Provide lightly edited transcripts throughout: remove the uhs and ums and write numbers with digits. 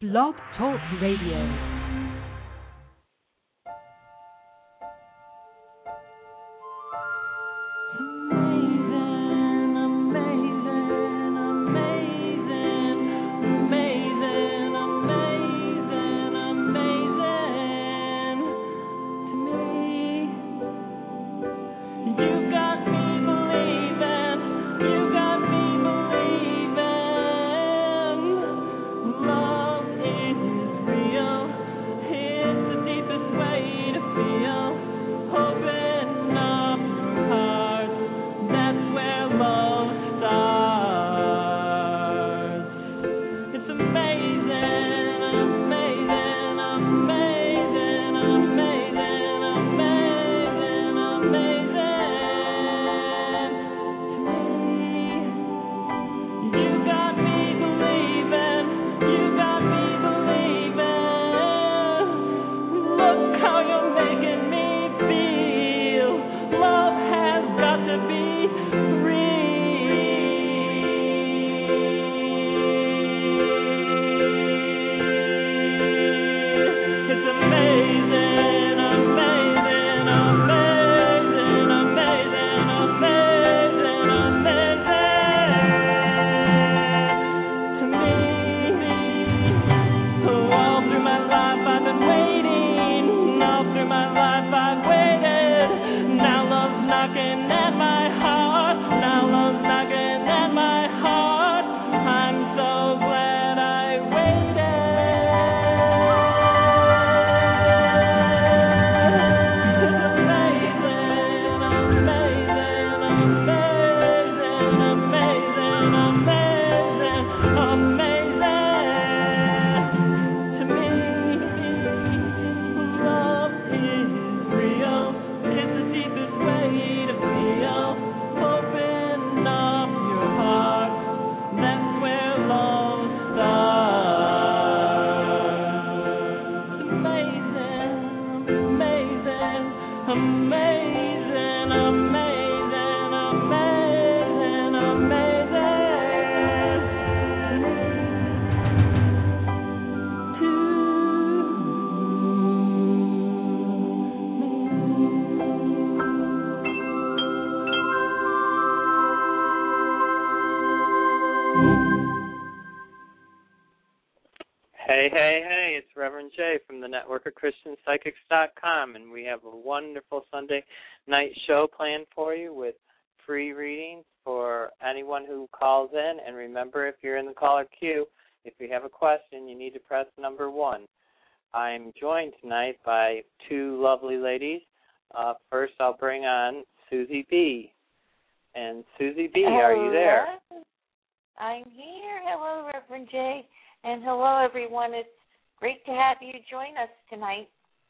Blog Talk Radio. Hey, it's Reverend Jay from the Network of ChristianPsychics.com, and we have a wonderful Sunday night show planned for you with free readings for anyone who calls in. And remember, if you're in the caller queue, if you have a question, you need to press number 1. I'm joined tonight by two lovely ladies. First, I'll bring on Susie B. And Susie B, hello. Are you there? I'm here. Hello, Reverend Jay. And hello, everyone. It's great to have you join us tonight.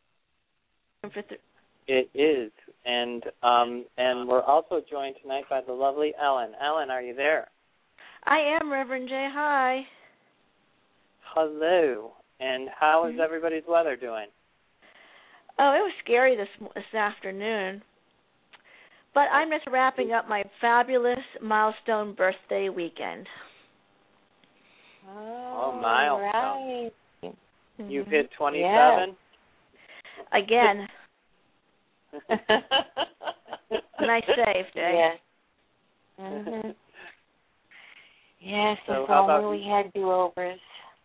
It is. And we're also joined tonight by the lovely Ellen. Ellen, are you there? I am, Reverend Jay. Hi. Hello. And how is everybody's weather doing? Oh, it was scary this afternoon. But I'm just wrapping up my fabulous milestone birthday weekend. Oh, milestone. Right. You've hit 27? Yeah. Again. Nice save, Jay. Yes. Mm-hmm. Yes, So if how about only we had do-overs.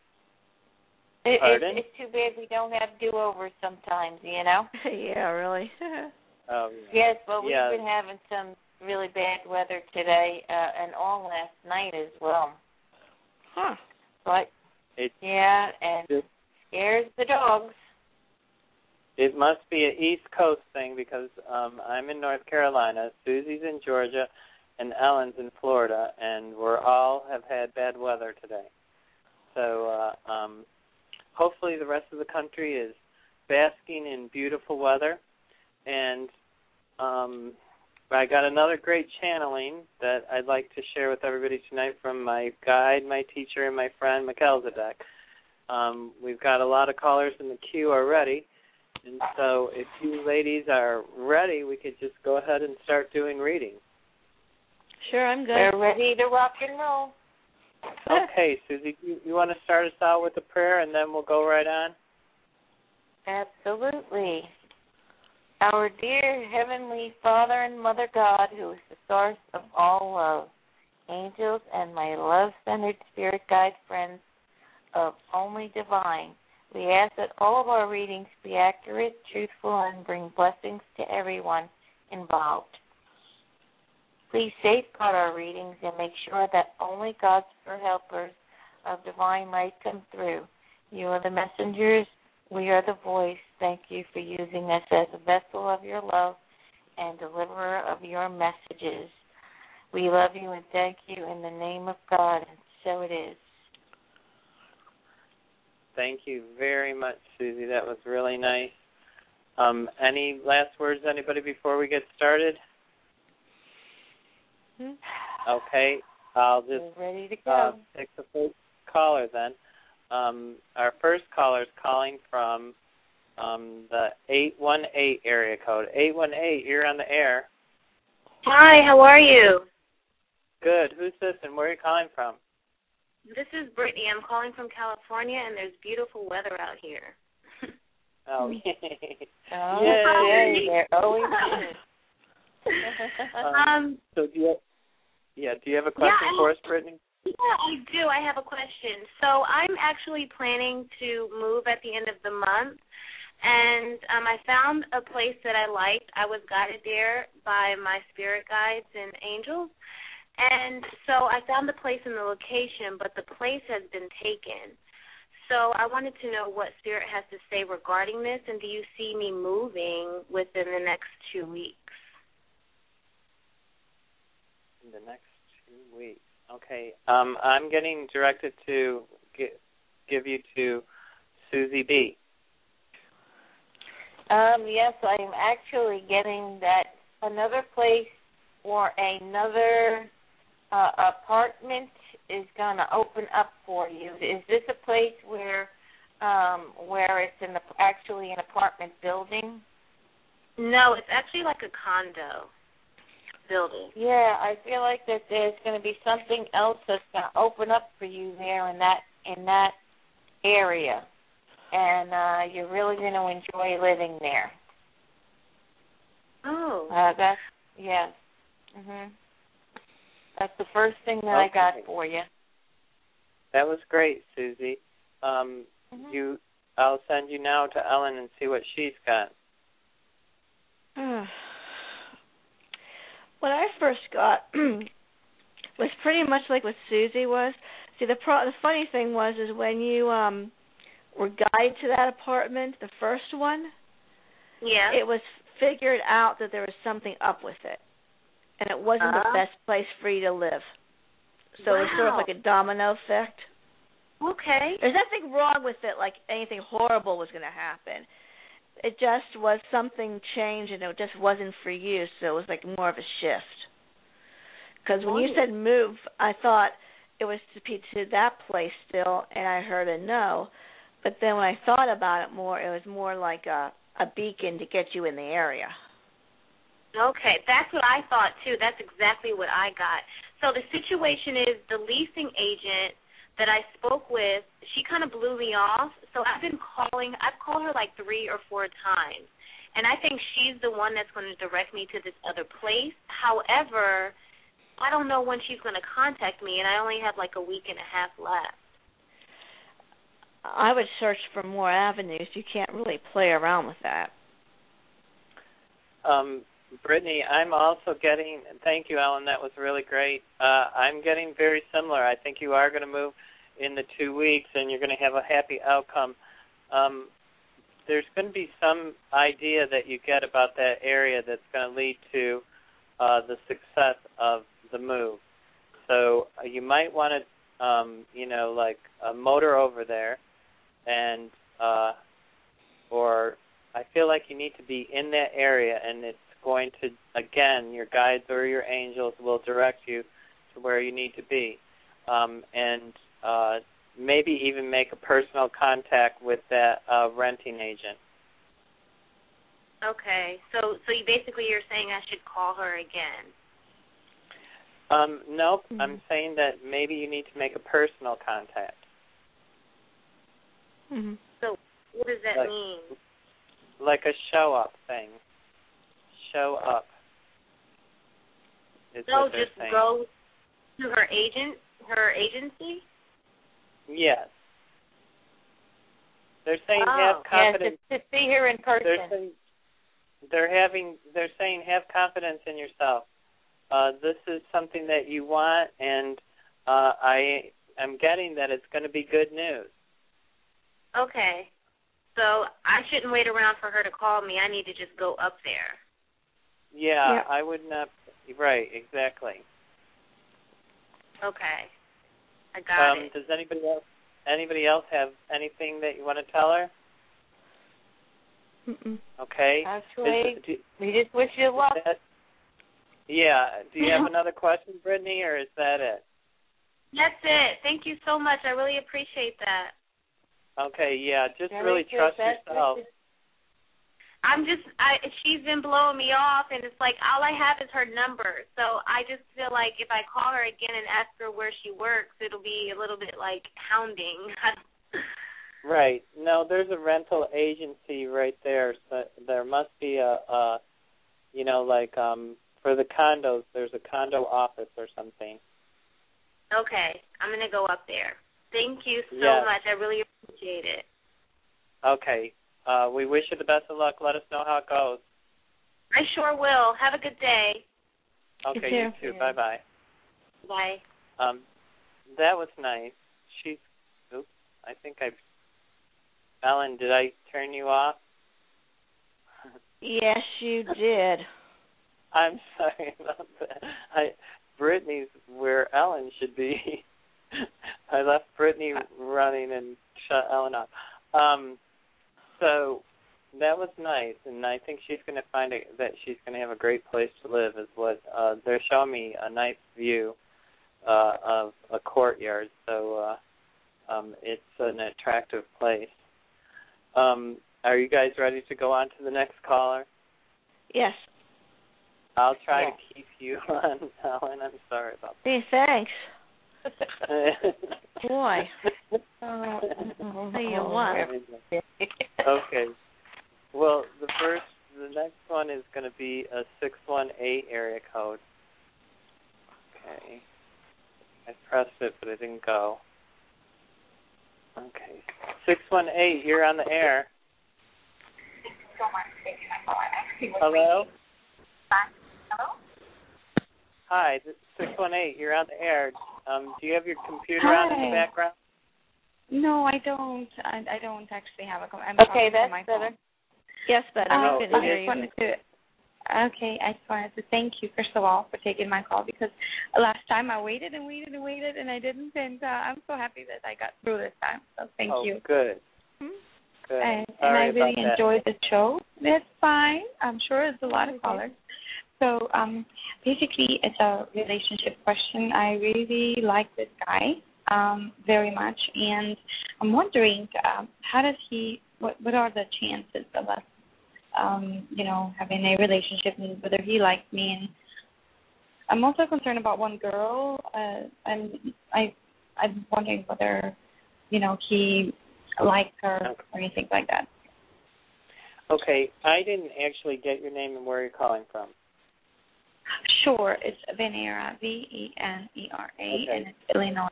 It's too bad we don't have do-overs sometimes, you know? Yeah, really. Oh, yeah. Yes, but we've been having some really bad weather today and all last night as well. Huh. But, and it scares the dogs. It must be an East Coast thing because I'm in North Carolina, Susie's in Georgia, and Ellen's in Florida, and we all have had bad weather today. So hopefully the rest of the country is basking in beautiful weather. And I got another great channeling that I'd like to share with everybody tonight from my guide, my teacher, and my friend, Melchizedek. We've got a lot of callers in the queue already, and so if you ladies are ready, we could just go ahead and start doing readings. Sure, I'm good. We're ready to rock and roll. Okay, Susie, you want to start us out with a prayer, and then we'll go right on? Absolutely. Our dear Heavenly Father and Mother God, who is the source of all love, angels and my love-centered spirit guide friends of Only Divine, we ask that all of our readings be accurate, truthful, and bring blessings to everyone involved. Please safeguard our readings and make sure that only God's pure helpers of divine light come through. You are the messengers. We are the voice. Thank you for using us as a vessel of your love and deliverer of your messages. We love you and thank you in the name of God, and so it is. Thank you very much, Susie. That was really nice. Any last words, anybody, before we get started? Okay, I'll just ready to go. Take the first caller then. Our first caller is calling from the 818 area code. 818, you're on the air. Hi, how are you? Good. Who's this and where are you calling from? This is Brittany. I'm calling from California, and there's beautiful weather out here. Oh, yay. Oh, yay. There always is. So do you have a question for us, Brittany? Yeah, I do. I have a question. So I'm actually planning to move at the end of the month, and I found a place that I liked. I was guided there by my spirit guides and angels. And so I found the place and the location, but the place has been taken. So I wanted to know what Spirit has to say regarding this, and do you see me moving within the next 2 weeks? In the next 2 weeks. Okay. I'm getting directed to give you to Susie B. Yes, I'm actually getting that another place or another apartment is going to open up for you. Is this a place where it's actually an apartment building? No, it's actually like a condo building. Yeah, I feel like that there's going to be something else that's going to open up for you there in that area, and you're really going to enjoy living there. Oh. That's yes. Mhm. That's the first thing that I got for you. That was great, Susie. I'll send you now to Ellen and see what she's got. What I first got was pretty much like what Susie was. See, the funny thing was when you were guided to that apartment, the first one, yeah, it was figured out that there was something up with it. And it wasn't the best place for you to live. So it was sort of like a domino effect. Okay. There's nothing wrong with it, like anything horrible was going to happen. It just was something changed, and it just wasn't for you, so it was like more of a shift. Because when you said move, I thought it was to be to that place still, and I heard a no. But then when I thought about it more, it was more like a beacon to get you in the area. Okay, that's what I thought, too. That's exactly what I got. So the situation is the leasing agent that I spoke with, she kind of blew me off. So I've called her like 3 or 4 times. And I think she's the one that's going to direct me to this other place. However, I don't know when she's going to contact me, and I only have like a week and a half left. I would search for more avenues. You can't really play around with that. Brittany, I'm also getting, thank you, Ellen, that was really great. I'm getting very similar. I think you are going to move in the 2 weeks, and you're going to have a happy outcome. There's going to be some idea that you get about that area that's going to lead to the success of the move. So you might want to, like motor over there, and or I feel like you need to be in that area, and it's going to, again, your guides or your angels will direct you to where you need to be. And maybe even make a personal contact with that renting agent. Okay. So you basically you're saying I should call her again. Nope. I'm saying that maybe you need to make a personal contact. Mm-hmm. So what does that mean? Like a show-up thing. Show up. So just go to her agency? Yes. They're saying have confidence. Yes, to see her in person. They're saying have confidence in yourself. This is something that you want, and I am getting that it's going to be good news. Okay. So I shouldn't wait around for her to call me. I need to just go up there. Yeah, I would not. Right, exactly. Okay. I got it. Does anybody else have anything that you want to tell her? Mm-mm. Okay. Actually, we just wish you luck. Yeah. Do you have another question, Brittany, or is that it? That's it. Thank you so much. I really appreciate that. Okay, yeah. Just really trust yourself. She's been blowing me off, and it's like all I have is her number. So I just feel like if I call her again and ask her where she works, it'll be a little bit like hounding. Right. No, there's a rental agency right there. So there must be for the condos, there's a condo office or something. Okay. I'm going to go up there. Thank you so much. I really appreciate it. Okay. We wish you the best of luck. Let us know how it goes. I sure will. Have a good day. Okay, you too. Bye-bye. Bye. That was nice. Ellen, did I turn you off? Yes, you did. I'm sorry about that. Brittany's where Ellen should be. I left Brittany running and shut Ellen off. So that was nice, and I think she's going to find that she's going to have a great place to live. Is what they're showing me a nice view of a courtyard, so it's an attractive place. Are you guys ready to go on to the next caller? Yes. I'll try to keep you on, Ellen. I'm sorry about that. Hey, thanks. Boy. What do you want? Okay. Well, the next one is going to be a 618 area code. Okay. I pressed it, but it didn't go. Okay. 618, you're on the air. Hello? Hello? Hi, 618, you're on the air. Do you have your computer on in the background? No, I don't. I don't actually have a computer. Okay, that's better. Yes, better. I just wanted to thank you, first of all, for taking my call, because last time I waited and waited and waited and I didn't, and I'm so happy that I got through this time. So thank you. Oh, good. Good. And I really enjoyed the show. That's fine. I'm sure it's a lot of callers. So basically, it's a relationship question. I really like this guy very much, and I'm wondering how does he? What are the chances of us, having a relationship, and whether he likes me? And I'm also concerned about one girl. I'm wondering whether he likes her or anything like that. Okay, I didn't actually get your name and where you're calling from. Sure, it's Venera, Venera, and it's Illinois.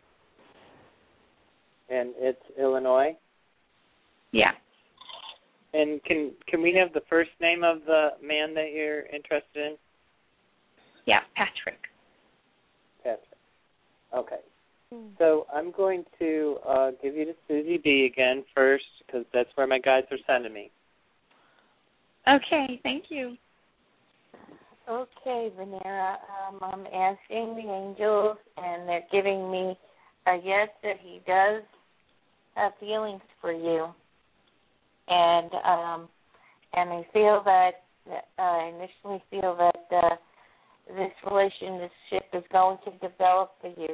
And it's Illinois? Yeah. And can we have the first name of the man that you're interested in? Yeah, Patrick. Patrick. Okay. So I'm going to give you to Susie B again first, because that's where my guides are sending me. Okay, thank you. Okay, Venera, I'm asking the angels, and they're giving me a yes that he does have feelings for you, and I feel that I initially feel that this relationship is going to develop for you.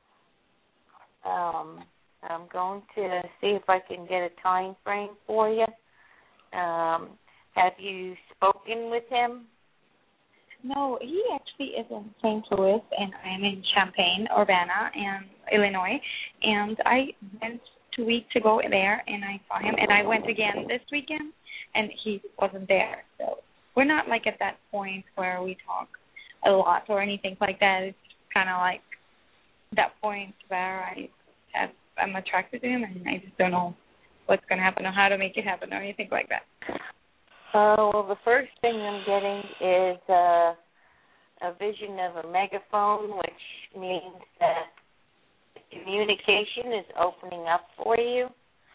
I'm going to see if I can get a time frame for you. Have you spoken with him? No, he actually is in St. Louis, and I'm in Champaign-Urbana, and Illinois. And I went 2 weeks ago there, and I saw him. And I went again this weekend, and he wasn't there. So we're not like at that point where we talk a lot or anything like that. It's kind of like that point where I'm attracted to him, and I just don't know what's going to happen or how to make it happen or anything like that. Well, the first thing I'm getting is a vision of a megaphone, which means that communication is opening up for you.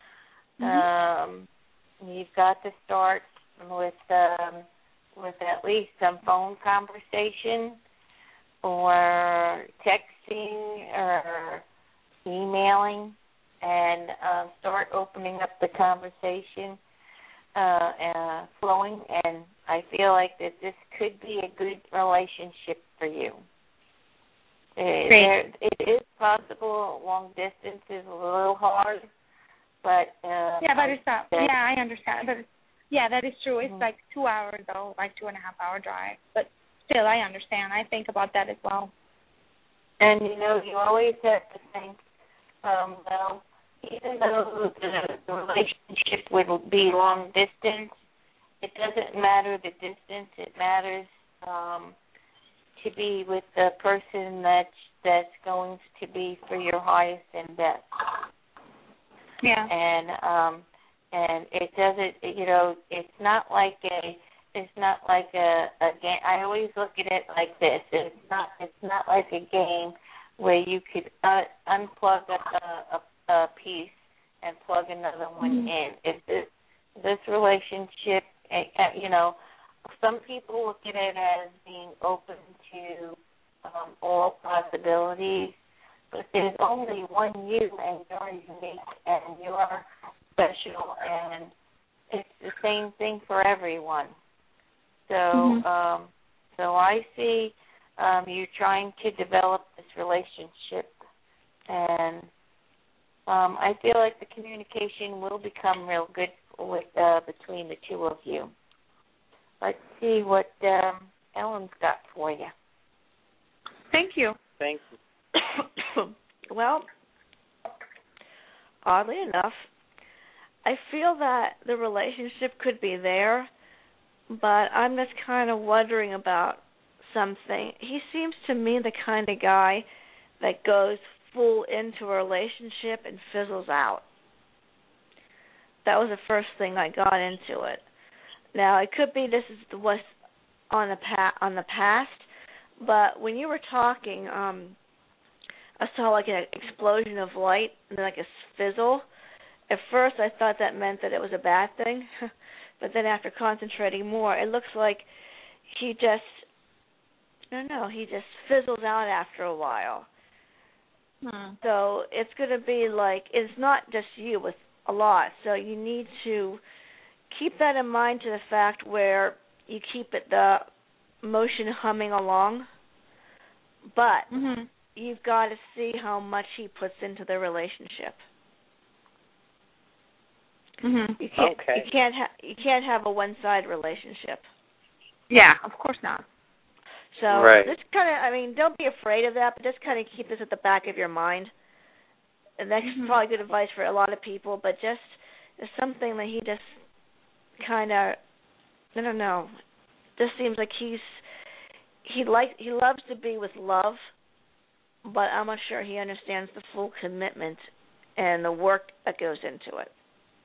You've got to start with at least some phone conversation or texting or emailing, and start opening up the conversation flowing. And I feel like that this could be a good relationship for you. It is possible. Long distance is a little hard, but but it's not. Yeah, I understand. But that is true. It's like 2 hours though, like 2.5 hour drive. But still, I understand. I think about that as well. And you always have to think, well, even though the relationship would be long distance, it doesn't matter the distance. It matters to be with the person that's going to be for your highest and best. Yeah. And it doesn't. It's not like a game. I always look at it like this. It's not like a game where you could unplug a piece and plug another one in. If this relationship, some people look at it as being open to all possibilities, but there's only one you, and you're unique, and you're special, and it's the same thing for everyone. So, so I see you trying to develop this relationship, and I feel like the communication will become real good with between the two of you. Let's see what Ellen's got for you. Thank you. Thank you. Well, oddly enough, I feel that the relationship could be there, but I'm just kind of wondering about something. He seems to me the kind of guy that goes full into a relationship and fizzles out. That was the first thing I got into it. Now, it could be this is what's on the past, but when you were talking, I saw like an explosion of light and then like a fizzle. At first, I thought that meant that it was a bad thing, but then after concentrating more, it looks like he just fizzles out after a while. So it's going to be like, it's not just you, with a lot. So you need to keep that in mind, to the fact where you keep the motion humming along, but you've got to see how much he puts into the relationship. You can't have a one-sided relationship. Yeah, of course not. So just kind of, don't be afraid of that, but just kind of keep this at the back of your mind. And that's probably good advice for a lot of people, but just it's something that he just kind of, I don't know, just seems like he loves to be with love, but I'm not sure he understands the full commitment and the work that goes into it.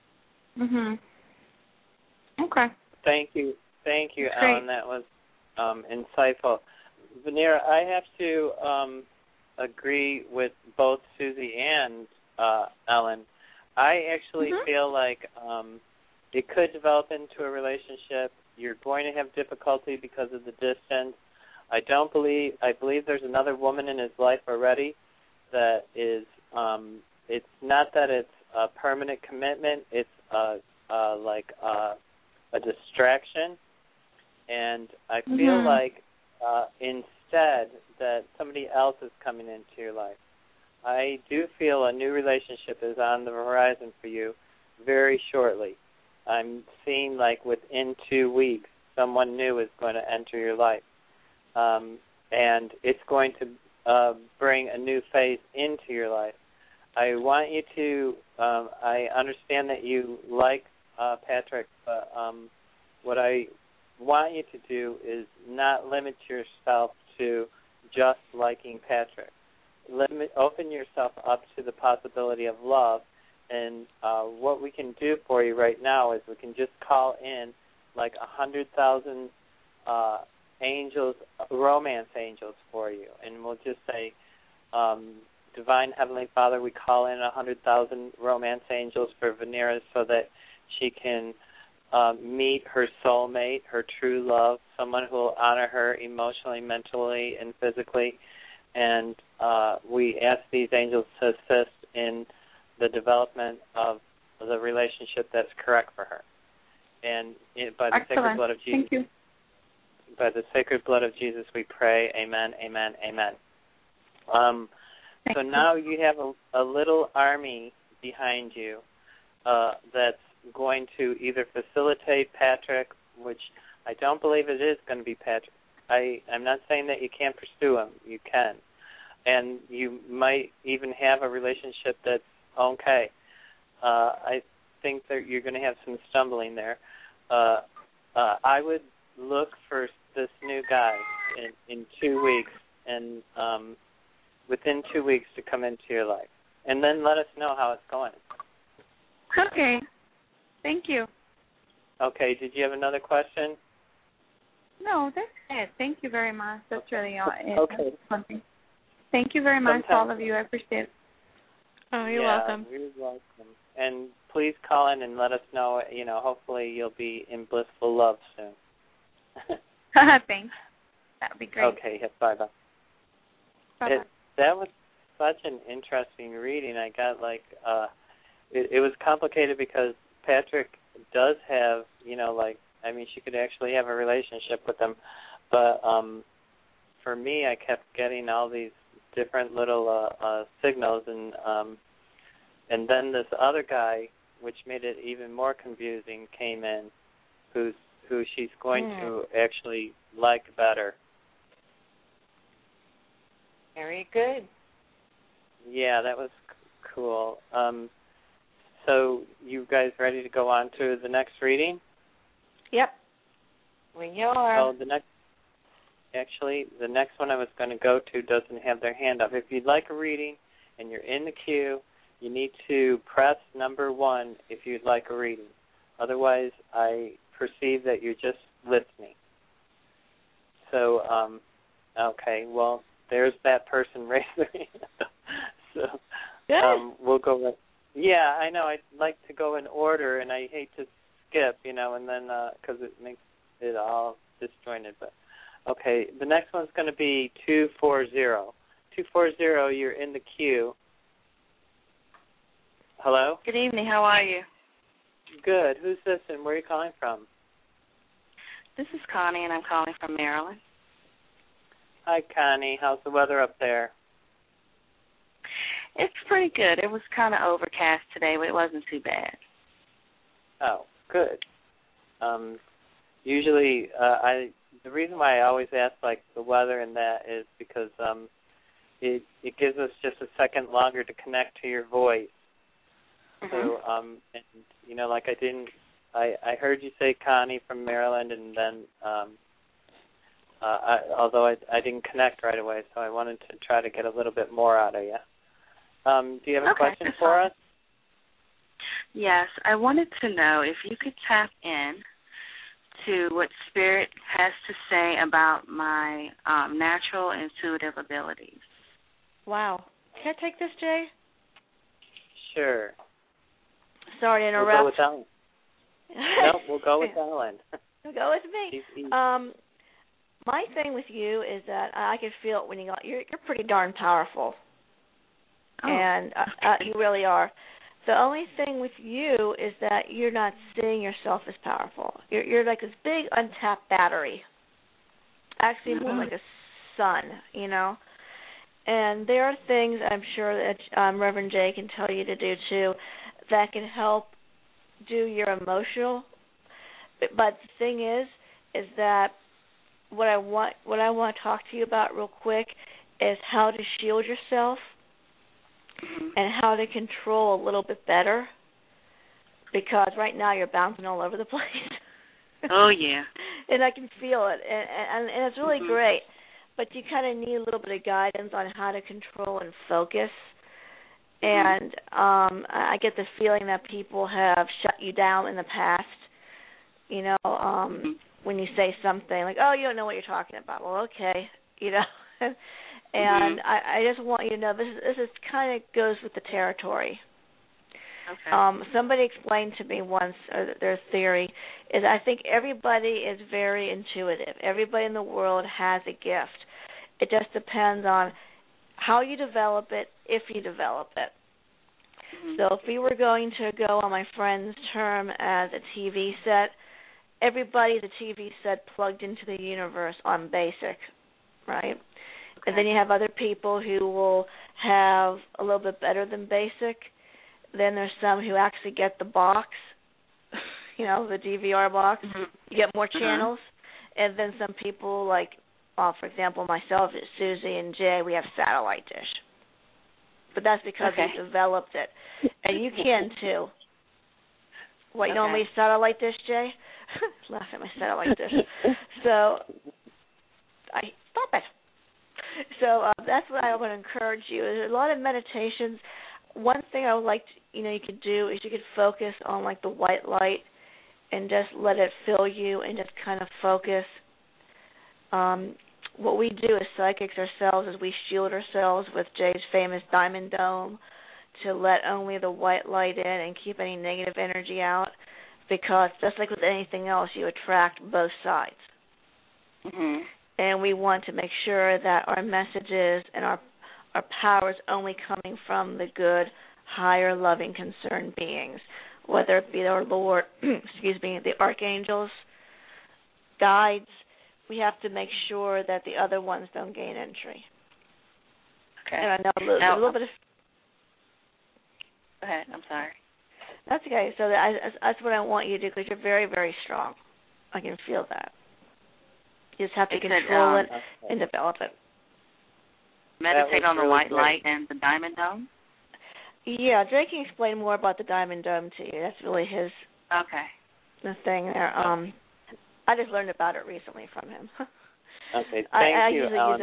Okay. Thank you, Ellen. That was insightful. Vanera, I have to agree with both Susie and Ellen. I actually feel like it could develop into a relationship. You're going to have difficulty because of the distance. I believe there's another woman in his life already that is, it's not that it's a permanent commitment, it's like a distraction. And I feel like instead that somebody else is coming into your life. I do feel a new relationship is on the horizon for you very shortly. I'm seeing like within 2 weeks someone new is going to enter your life. and it's going to bring a new phase into your life. I want you to, I understand that you like Patrick, but what I want you to do is not limit yourself to just liking Patrick. Open yourself up to the possibility of love, and what we can do for you right now is we can just call in like 100,000 angels, romance angels for you, and we'll just say, Divine Heavenly Father, we call in 100,000 romance angels for Venera so that she can meet her soulmate, her true love, someone who will honor her emotionally, mentally, and physically. And we ask these angels to assist in the development of the relationship that's correct for her. And by the sacred blood of Jesus, thank you. By the sacred blood of Jesus, we pray. Amen. Amen. Amen. So now you have a little army behind you that's going to either facilitate Patrick, which I don't believe it is going to be Patrick. I'm not saying that you can't pursue him. You can. And you might even have a relationship that's okay. I think that you're going to have some stumbling there. I would look for this new guy in 2 weeks, and within 2 weeks to come into your life. And then let us know how it's going. Okay. Thank you. Okay. Did you have another question? No, that's it. Thank you very much. That's really all. Okay. Thank you very much, all of you. I appreciate it. Oh, you're welcome. You're welcome. And please call in and let us know. Hopefully you'll be in blissful love soon. Thanks. That would be great. Okay. Bye-bye. Bye-bye. That was such an interesting reading. I got it was complicated because Patrick does have, she could actually have a relationship with him. But for me, I kept getting all these different little signals, and then this other guy, which made it even more confusing, came in, who she's going to actually like better. Very good. Yeah, that was cool. So you guys ready to go on to the next reading? Yep. We are. Oh, the next one I was going to go to doesn't have their hand up. If you'd like a reading and you're in the queue, you need to press number 1 if you'd like a reading. Otherwise, I perceive that you're just listening. So, okay, well, there's that person raising their hand. So, we'll go with. Yeah, I know. I'd like to go in order, and I hate to skip, and then because it makes it all disjointed. But okay, the next one's going to be 240. 240, you're in the queue. Hello? Good evening. How are you? Good. Who's this, and where are you calling from? This is Connie, and I'm calling from Maryland. Hi, Connie. How's the weather up there? It's pretty good. It was kind of overcast today, but it wasn't too bad. Oh, good. Usually, the reason why I always ask the weather and that is because it gives us just a second longer to connect to your voice. So, and I heard you say Connie from Maryland, and then although I didn't connect right away, so I wanted to try to get a little bit more out of you. Do you have a question for us? Yes, I wanted to know if you could tap in to what Spirit has to say about my natural intuitive abilities. Wow. Can I take this, Jay? Sure. Sorry to interrupt. We'll go with Ellen. No, we'll go with Ellen. We'll go with me. My thing with you is that I can feel it when you're pretty darn powerful. Oh. And you really are. The only thing with you is that you're not seeing yourself as powerful. You're like this big untapped battery. Actually, more like a sun, And there are things I'm sure that Reverend Jay can tell you to do too that can help do your emotional. But the thing is that what I want to talk to you about real quick is how to shield yourself and how to control a little bit better, because right now you're bouncing all over the place. Oh, yeah. And I can feel it, and it's really great. But you kind of need a little bit of guidance on how to control and focus. And I get the feeling that people have shut you down in the past. You know, when you say something like, "Oh, you don't know what you're talking about." Well, okay, you know. And I just want you to know this is kind of goes with the territory. Okay. Somebody explained to me once, their theory is, I think everybody is very intuitive. Everybody in the world has a gift. It just depends on how you develop it, if you develop it. So if we were going to go on my friend's term as a TV set, everybody's a TV set plugged into the universe on basic, right? Okay. And then you have other people who will have a little bit better than basic. Then there's some who actually get the box, you know, the DVR box. You get more channels. And then some people, like, for example, myself, Susie, and Jay, we have satellite dish. But that's because we developed it. And you can, too. What, you know me, satellite dish, Jay? Laugh at my satellite dish. So, stop it. So that's what I would encourage you. There's a lot of meditations. One thing I would like to, you could do is you could focus on, like, the white light and just let it fill you and just kind of focus. What we do as psychics ourselves is we shield ourselves with Jay's famous diamond dome to let only the white light in and keep any negative energy out, because just like with anything else, you attract both sides. And we want to make sure that our messages and our power is only coming from the good, higher, loving, concerned beings, whether it be our Lord, the archangels, guides. We have to make sure that the other ones don't gain entry. Okay. And I know a little bit of... Go ahead. I'm sorry. That's okay. So that's what I want you to do, because you're very, very strong. I can feel that. You just have to control it and develop it. Meditate on the really white great. light and the diamond dome? Yeah, Jay can explain more about the diamond dome to you. That's really the thing there. I just learned about it recently from him. Okay, thank you, Alan.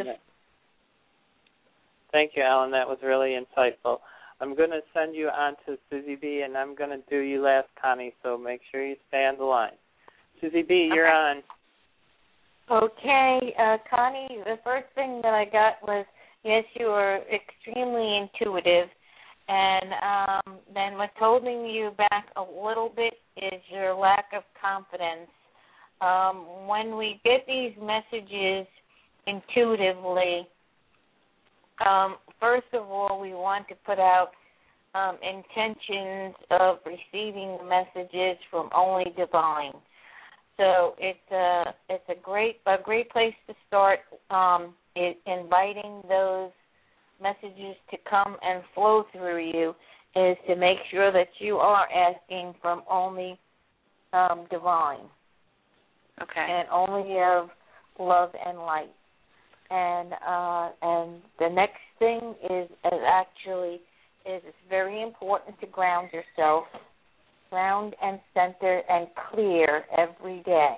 Thank you, Alan. That was really insightful. I'm going to send you on to Susie B, and I'm going to do you last, Connie, so make sure you stay on the line. Susie B, you're on. Okay, Connie, the first thing that I got was, yes, you are extremely intuitive, and then what's holding you back a little bit is your lack of confidence. When we get these messages intuitively, first of all, we want to put out intentions of receiving the messages from only divine. So it's a great place to start. Is inviting those messages to come and flow through you is to make sure that you are asking from only divine. Okay. And only of love and light. And the next thing is it's very important to ground yourself, ground and center and clear every day.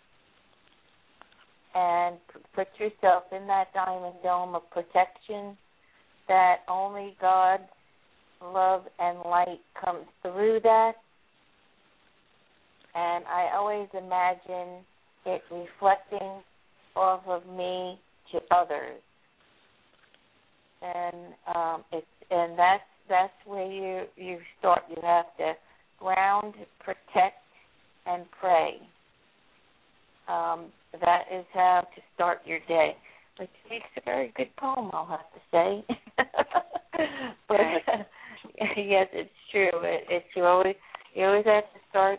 And put yourself in that diamond dome of protection that only God's love and light comes through that. And I always imagine it reflecting off of me to others. And that's where you start. You have to ground, protect, and pray. That is how to start your day, which makes a very good poem, I'll have to say. But yes, it's true. You always have to start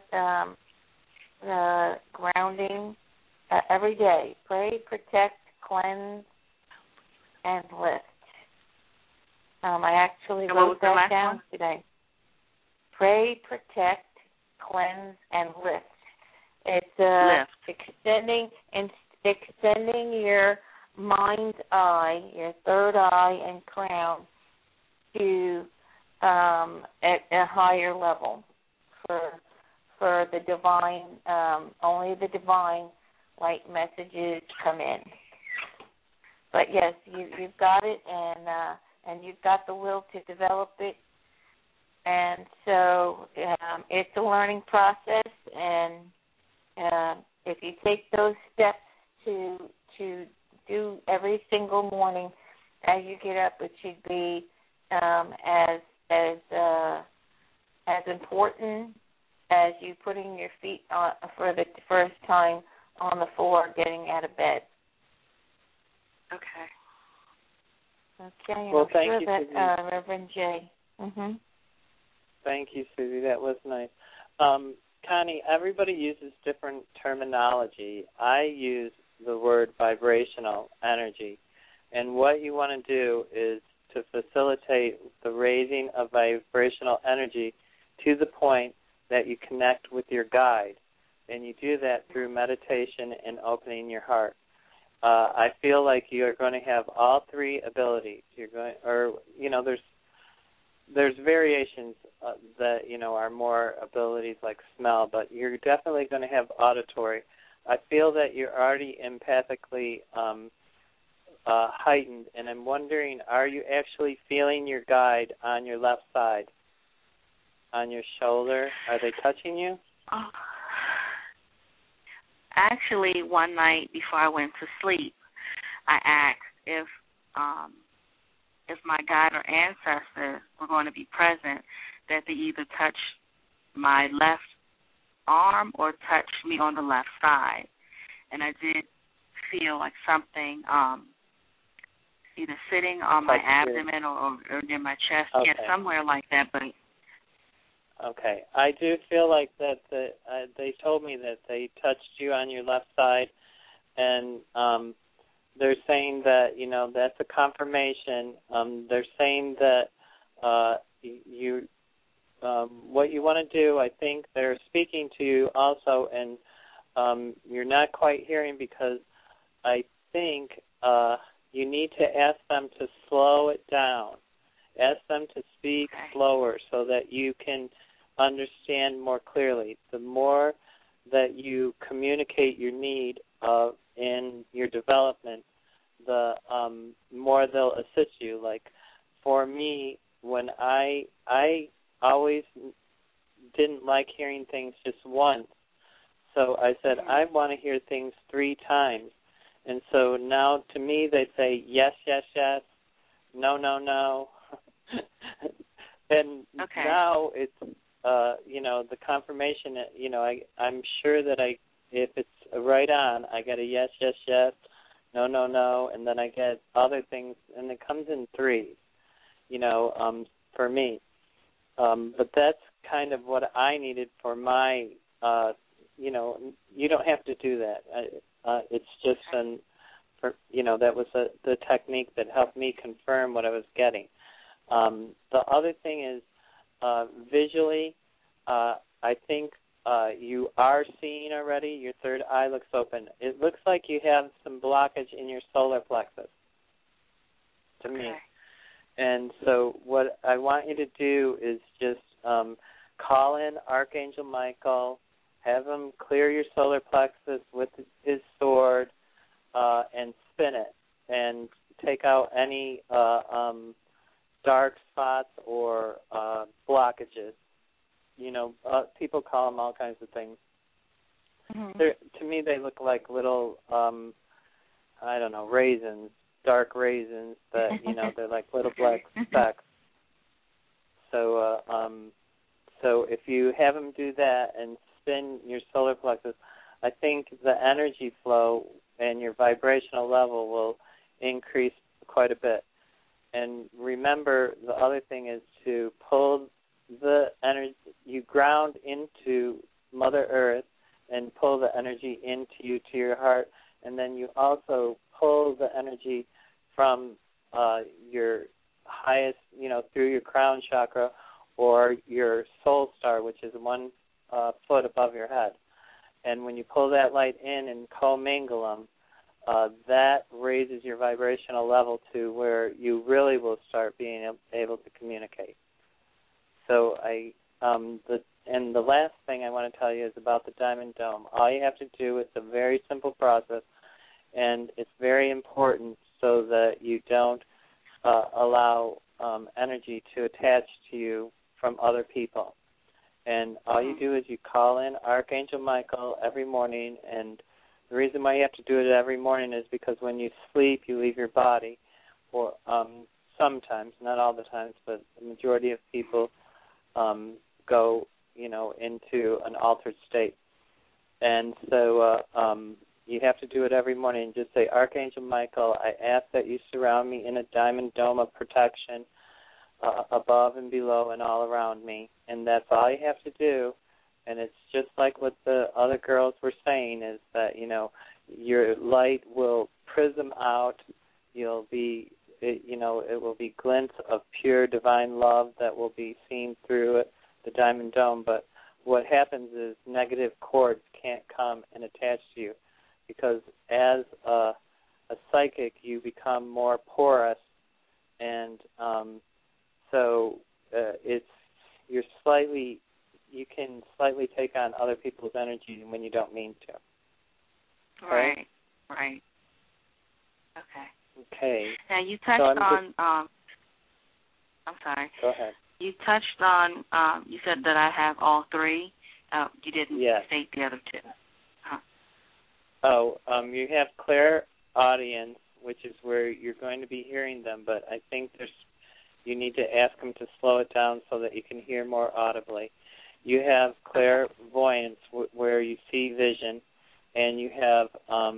grounding every day. Pray, protect, cleanse, and lift. I actually wrote that down today. Pray, protect, cleanse, and lift. It's extending extending your mind's eye, your third eye and crown, to at a higher level for the divine. Only the divine light messages come in. But yes, you've got it, and you've got the will to develop it. And so it's a learning process, and if you take those steps to do every single morning as you get up, it should be as important as you putting your feet on for the first time on the floor, getting out of bed. Okay. Okay. Well, I'm thank sure you, that Susie. Reverend J. Mhm. Thank you, Susie. That was nice. Connie, everybody uses different terminology. I use the word vibrational energy. And what you want to do is to facilitate the raising of vibrational energy to the point that you connect with your guide. And you do that through meditation and opening your heart. I feel like you are going to have all three abilities. You're going, there's variations that are more abilities like smell, but you're definitely going to have auditory. I feel that you're already empathically heightened, and I'm wondering, are you actually feeling your guide on your left side, on your shoulder? Are they touching you? Actually, one night before I went to sleep, I asked if my guide or ancestors were going to be present, that they either touch my left arm or touch me on the left side. And I did feel like something either sitting on my abdomen or near my chest, okay. Somewhere like that. But okay, I do feel like that they told me that they touched you on your left side, and they're saying that that's a confirmation. They're saying that you what you want to do. I think they're speaking to you also, and you're not quite hearing because I think you need to ask them to slow it down. Ask them to speak slower so that you can understand more clearly. The more that you communicate your need in your development, the more they'll assist you. Like for me, when I always didn't like hearing things just once, so I said I want to hear things 3 times. And so now to me they say yes, yes, yes, no, no, no. And now it's the confirmation that I'm sure that if it's right on, I get a yes, yes, yes, no, no, no, and then I get other things, and it comes in 3s, for me. But that's kind of what I needed for my you don't have to do that. It's just that was the technique that helped me confirm what I was getting. The other thing is visually, I think you are seeing already. Your third eye looks open. It looks like you have some blockage in your solar plexus to me. And so what I want you to do is just call in Archangel Michael, have him clear your solar plexus with his sword, and spin it and take out any dark spots or blockages. People call them all kinds of things. Mm-hmm. To me, they look like little, raisins, dark raisins that, they're like little black specks. So if you have them do that and spin your solar plexus, I think the energy flow and your vibrational level will increase quite a bit. And remember, the other thing is to pull the energy, you ground into Mother Earth and pull the energy into you to your heart, and then you also pull the energy from your highest, through your crown chakra or your soul star, which is 1 foot above your head. And when you pull that light in and commingle them, that raises your vibrational level to where you really will start being able to communicate. So the last thing I want to tell you is about the Diamond Dome. All you have to do is a very simple process, and it's very important so that you don't allow energy to attach to you from other people. And all you do is you call in Archangel Michael every morning, and the reason why you have to do it every morning is because when you sleep, you leave your body, or sometimes, not all the times, but the majority of people go, into an altered state. And so you have to do it every morning and just say, Archangel Michael, I ask that you surround me in a diamond dome of protection above and below and all around me. And that's all you have to do. And it's just like what the other girls were saying is that, your light will prism out. It will be glints of pure divine love that will be seen through it, the Diamond Dome. But what happens is negative cords can't come and attach to you because as a psychic, you become more porous, and so you can slightly take on other people's energy when you don't mean to. Right. Okay. Now you touched on. I'm sorry. Go ahead. You touched on. You said that I have all three. You didn't state the other two. You have clairaudience, which is where you're going to be hearing them, but I think you need to ask them to slow it down so that you can hear more audibly. You have clairvoyance, where you see vision, and you have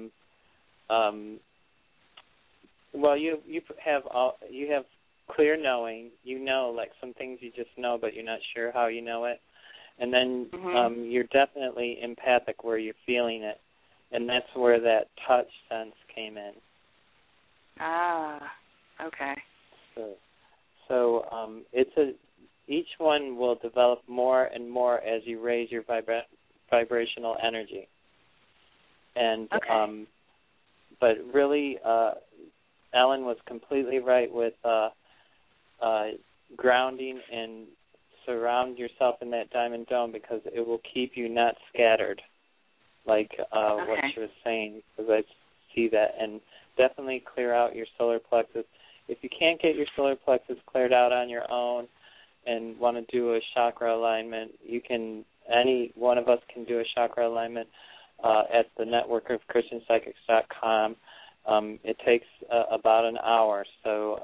you have clear knowing. You know, like some things you just know, but you're not sure how you know it. And then you're definitely empathic, where you're feeling it, and that's where that touch sense came in. Ah, okay. So each one will develop more and more as you raise your vibrational energy. And but really, Ellen was completely right with grounding and surround yourself in that Diamond Dome because it will keep you not scattered, like what she was saying, because I see that. And definitely clear out your solar plexus. If you can't get your solar plexus cleared out on your own and want to do a chakra alignment, any one of us can do a chakra alignment at the network of ChristianPsychics.com. It takes about an hour, so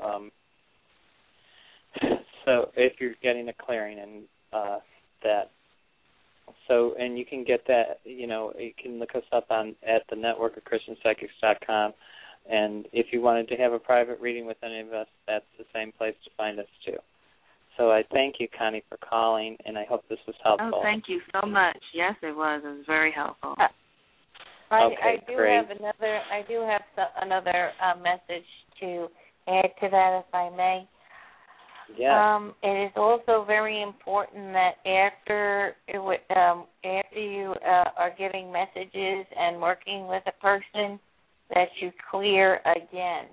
if you're getting a clearing and that. So, and you can get that, you can look us up at the network of ChristianPsychics.com. And if you wanted to have a private reading with any of us, that's the same place to find us, too. So I thank you, Connie, for calling, and I hope this was helpful. Oh, thank you so much. Yes, it was. It was very helpful. I do great. have another message to add to that, if I may. Yeah. It is also very important that after you are giving messages and working with a person, that you clear again.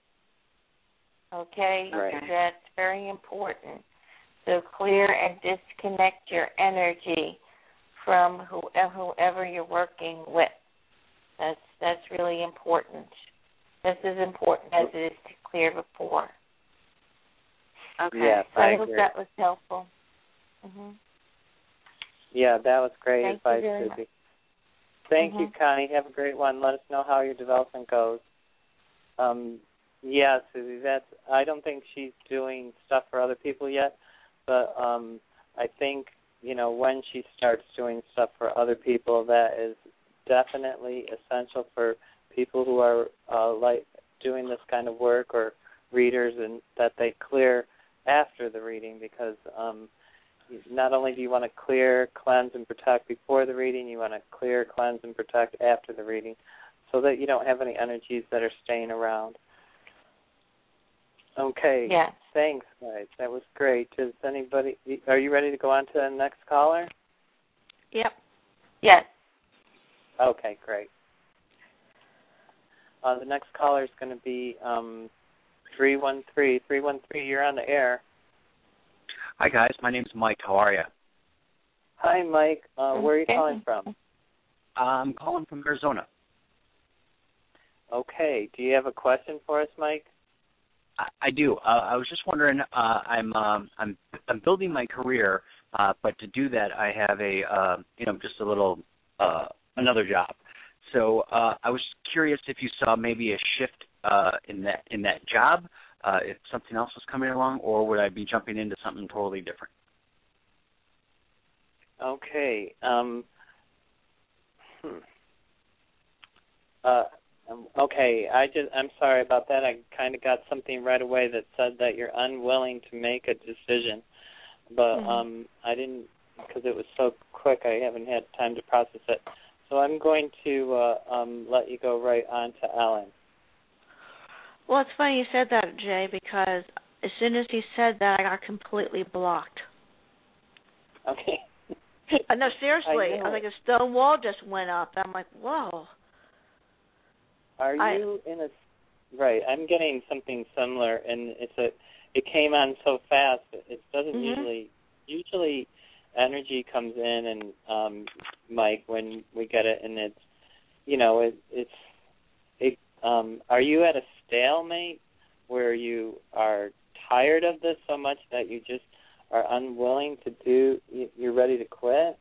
Okay? Right. That's very important. So clear and disconnect your energy from whoever you're working with. That's really important. Just as important as it is to clear before. Okay. Yes, I hope that was helpful. Mm-hmm. Yeah, that was great advice, Thank you, Susie. Thank you, Connie. Have a great one. Let us know how your development goes. Yeah, Susie, I don't think she's doing stuff for other people yet, but I think, when she starts doing stuff for other people, that is definitely essential for people who are doing this kind of work or readers, and that they clear after the reading, because not only do you want to clear, cleanse, and protect before the reading, you want to clear, cleanse, and protect after the reading so that you don't have any energies that are staying around. Okay. Yeah. Thanks, guys. That was great. Are you ready to go on to the next caller? Yep. Yes. Okay, great. the next caller is going to be 313. 313, you're on the air. Hi, guys. My name's Mike. How are you? Hi, Mike. Where are you calling from? I'm calling from Arizona. Okay. Do you have a question for us, Mike? I do. I was just wondering. I'm building my career, but to do that, I have just a little another job. So I was curious if you saw maybe a shift in that job, if something else was coming along, or would I be jumping into something totally different? Okay. Okay. I'm sorry about that. I kind of got something right away that said that you're unwilling to make a decision, but I didn't, because it was so quick. I haven't had time to process it. So I'm going to let you go right on to Ellen. Well, it's funny you said that, Jay, because as soon as he said that, I got completely blocked. Okay. No, seriously. I was like, a stone wall just went up. I'm like, whoa. Are you in a... Right, I'm getting something similar, and it came on so fast. It doesn't usually energy comes in, and Mike, when we get it, and it's are you at a stalemate where you are tired of this so much that you just are unwilling to do? You're ready to quit?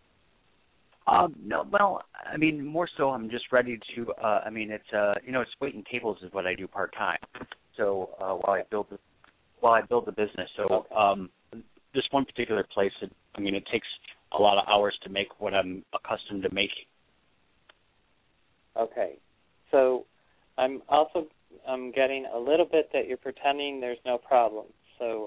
No, well, I mean, more so, I'm just ready to. It's waiting tables is what I do part time. So while I build the business, so this one particular place, it takes a lot of hours to make what I'm accustomed to making. Okay, so I'm getting a little bit that you're pretending there's no problem. So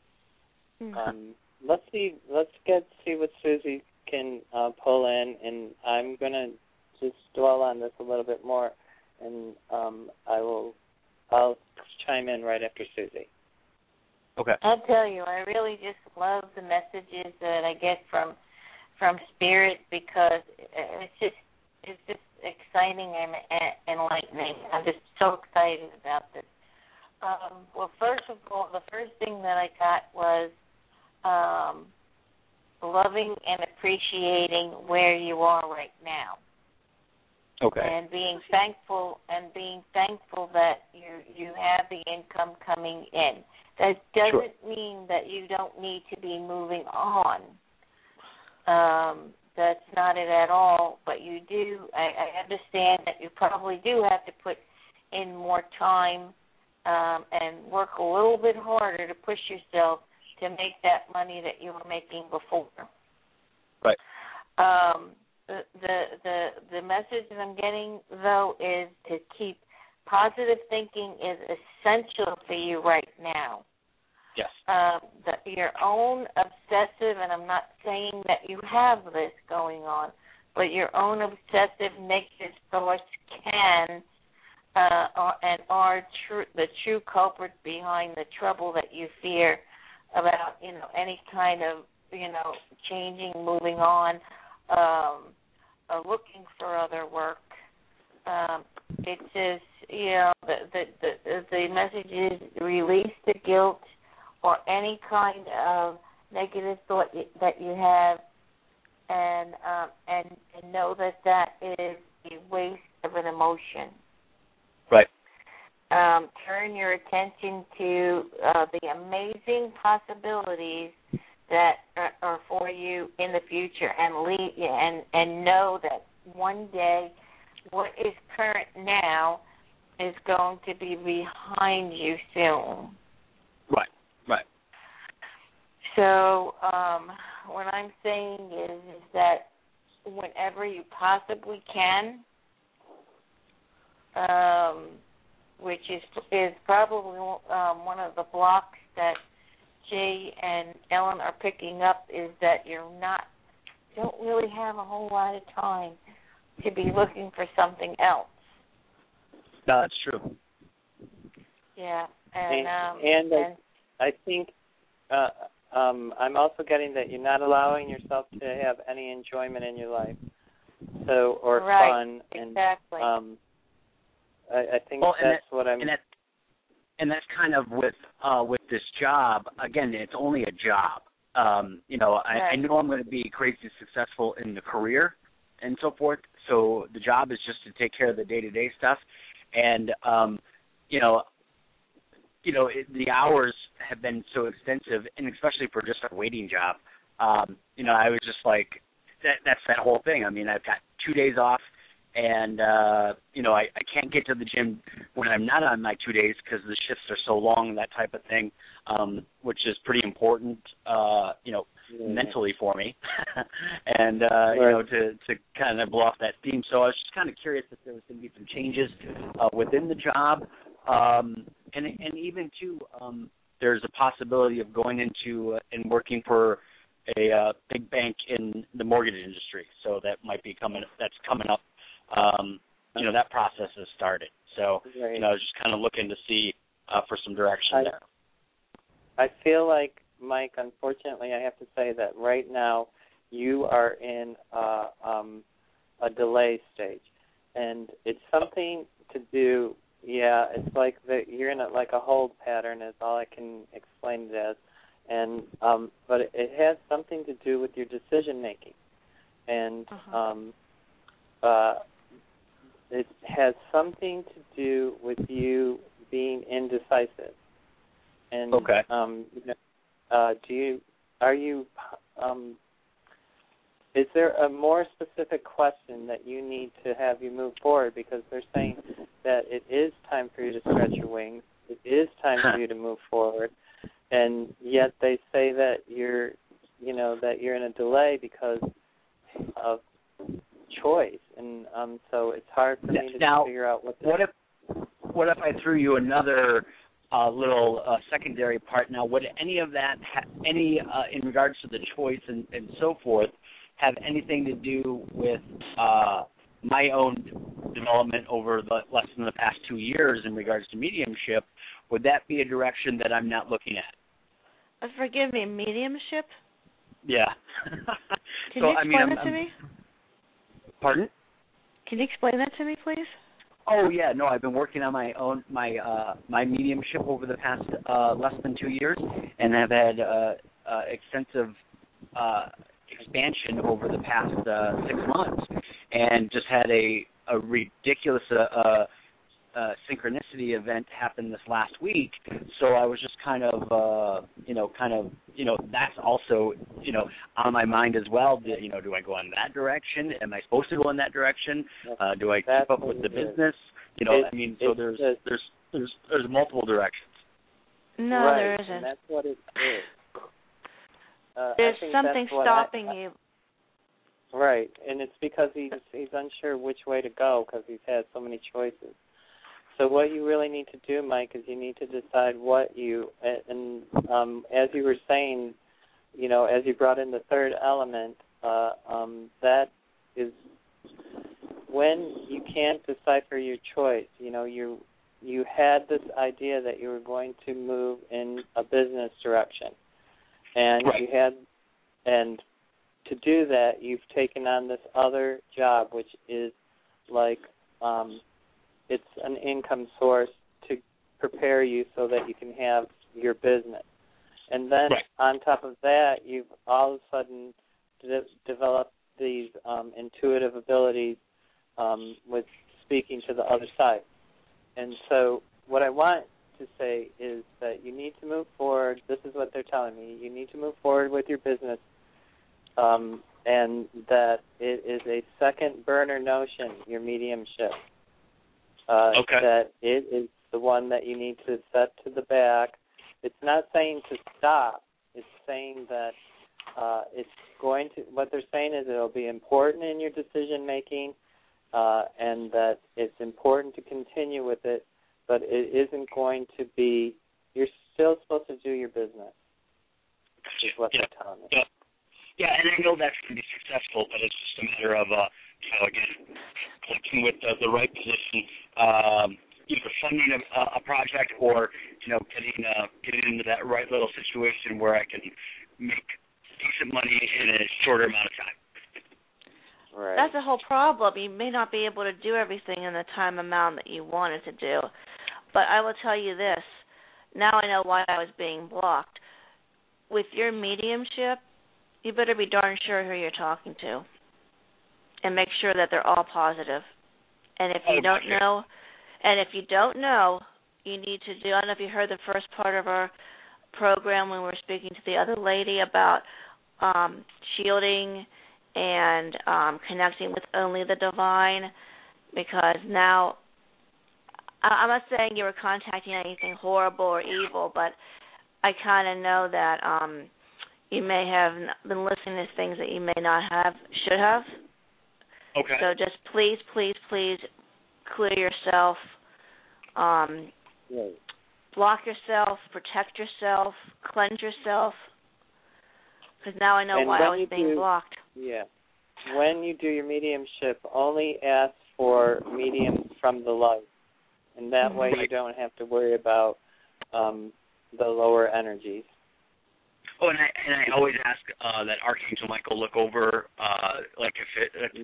let's see what Susie can pull in, and I'm going to just dwell on this a little bit more, and I'll chime in right after Susie. Okay. I'll tell you, I really just love the messages that I get from Spirit, because it's just exciting and enlightening. I'm just so excited about this. Well, first of all, the first thing that I got was loving and appreciating where you are right now. Okay. And being thankful that you have the income coming in. That doesn't mean that you don't need to be moving on. That's not it at all. But you do. I understand that you probably do have to put in more time and work a little bit harder to push yourself to make that money that you were making before. Right. The message that I'm getting, though, is to keep positive thinking is essential for you right now. Yes. Your own obsessive, and I'm not saying that you have this going on, but your own obsessive negative thoughts can and are the true culprit behind the trouble that you fear about, any kind of, changing, moving on, looking for other work. It says, the message is release the guilt or any kind of negative thought that you have, and know that is a waste of an emotion. Right. Turn your attention to the amazing possibilities that are for you in the future, and know that one day what is current now is going to be behind you soon. Right. Right. So what I'm saying is that whenever you possibly can, which is probably one of the blocks that Jay and Ellen are picking up, is that you don't really have a whole lot of time to be looking for something else. No, that's true. Yeah, and I think I'm also getting that you're not allowing yourself to have any enjoyment in your life, or right, fun, exactly. and I think that's what I'm. And that's kind of with this job. Again, it's only a job. I know I'm going to be crazy successful in the career and so forth. So the job is just to take care of the day-to-day stuff. And the hours have been so extensive, and especially for just a waiting job. I was just like, that's that whole thing. I mean, I've got 2 days off, and I can't get to the gym when I'm not on my 2 days because the shifts are so long, that type of thing, which is pretty important, mentally for me, and to kind of blow off that steam. So I was just kind of curious if there was going to be some changes within the job, and even too, there's a possibility of going into and working for a big bank in the mortgage industry. So that might be coming up. That process has started. So, I was just kind of looking to see for some direction there. I feel like, Mike, unfortunately, I have to say that right now you are in a delay stage. And it's something to do, it's like you're in a hold pattern is all I can explain it as. And but it has something to do with your decision making. And it has something to do with you being indecisive. And is there a more specific question that you need to have you move forward? Because they're saying that it is time for you to stretch your wings. It is time for you to move forward. And yet they say that you're in a delay because of choice, and so it's hard for me to figure out what if I threw you another little secondary part? Now, would any of that in regards to the choice and so forth have anything to do with my own development over less than the past 2 years in regards to mediumship? Would that be a direction that I'm not looking at? Forgive me, mediumship? Yeah. Can you explain that to me? Pardon? Can you explain that to me, please? Oh yeah, no, I've been working on my mediumship over the past less than 2 years, and I've had extensive expansion over the past 6 months, and just had a ridiculous synchronicity event happen this last week. So I was just kind of that's also on my mind as well. Do I go in that direction? Am I supposed to go in that direction? Do I keep up with the business? So there's multiple directions. No, there isn't. And that's what it is. There's something stopping you. Right, and it's because he's unsure which way to go because he's had so many choices. So what you really need to do, Mike, is you need to decide what you, and as you were saying, as you brought in the third element, that is when you can't decipher your choice. You had this idea that you were going to move in a business direction, and and to do that, you've taken on this other job, which is like it's an income source to prepare you so that you can have your business. And then on top of that, you've all of a sudden developed these intuitive abilities with speaking to the other side. And so what I want to say is that you need to move forward. This is what they're telling me. You need to move forward with your business, and that it is a second burner notion, your mediumship. That it is the one that you need to set to the back. It's not saying to stop. It's saying that it's going to. What they're saying is it'll be important in your decision making, and that it's important to continue with it. But it isn't going to be. You're still supposed to do your business. Is what they're telling me. Yeah, and I know that's going to be successful, but it's just a matter of again, clicking with the right position. Either funding a project or getting into that right little situation where I can make decent money in a shorter amount of time. Right. That's that's the whole problem. You may not be able to do everything in the time amount that you wanted to do. But I will tell you this. Now I know why I was being blocked. With your mediumship, you better be darn sure who you're talking to. And make sure that they're all positive. And if you don't know, you need to do, I don't know if you heard the first part of our program when we were speaking to the other lady about shielding and connecting with only the divine, because now, I'm not saying you were contacting anything horrible or evil, but I kind of know that you may have been listening to things that you may not have, should have. Okay. So just please, please, please clear yourself, block yourself, protect yourself, cleanse yourself, because now I know why I was being blocked. Yeah. When you do your mediumship, only ask for mediums from the light, and that way you don't have to worry about the lower energies. Oh, and I always ask that Archangel Michael look over, like if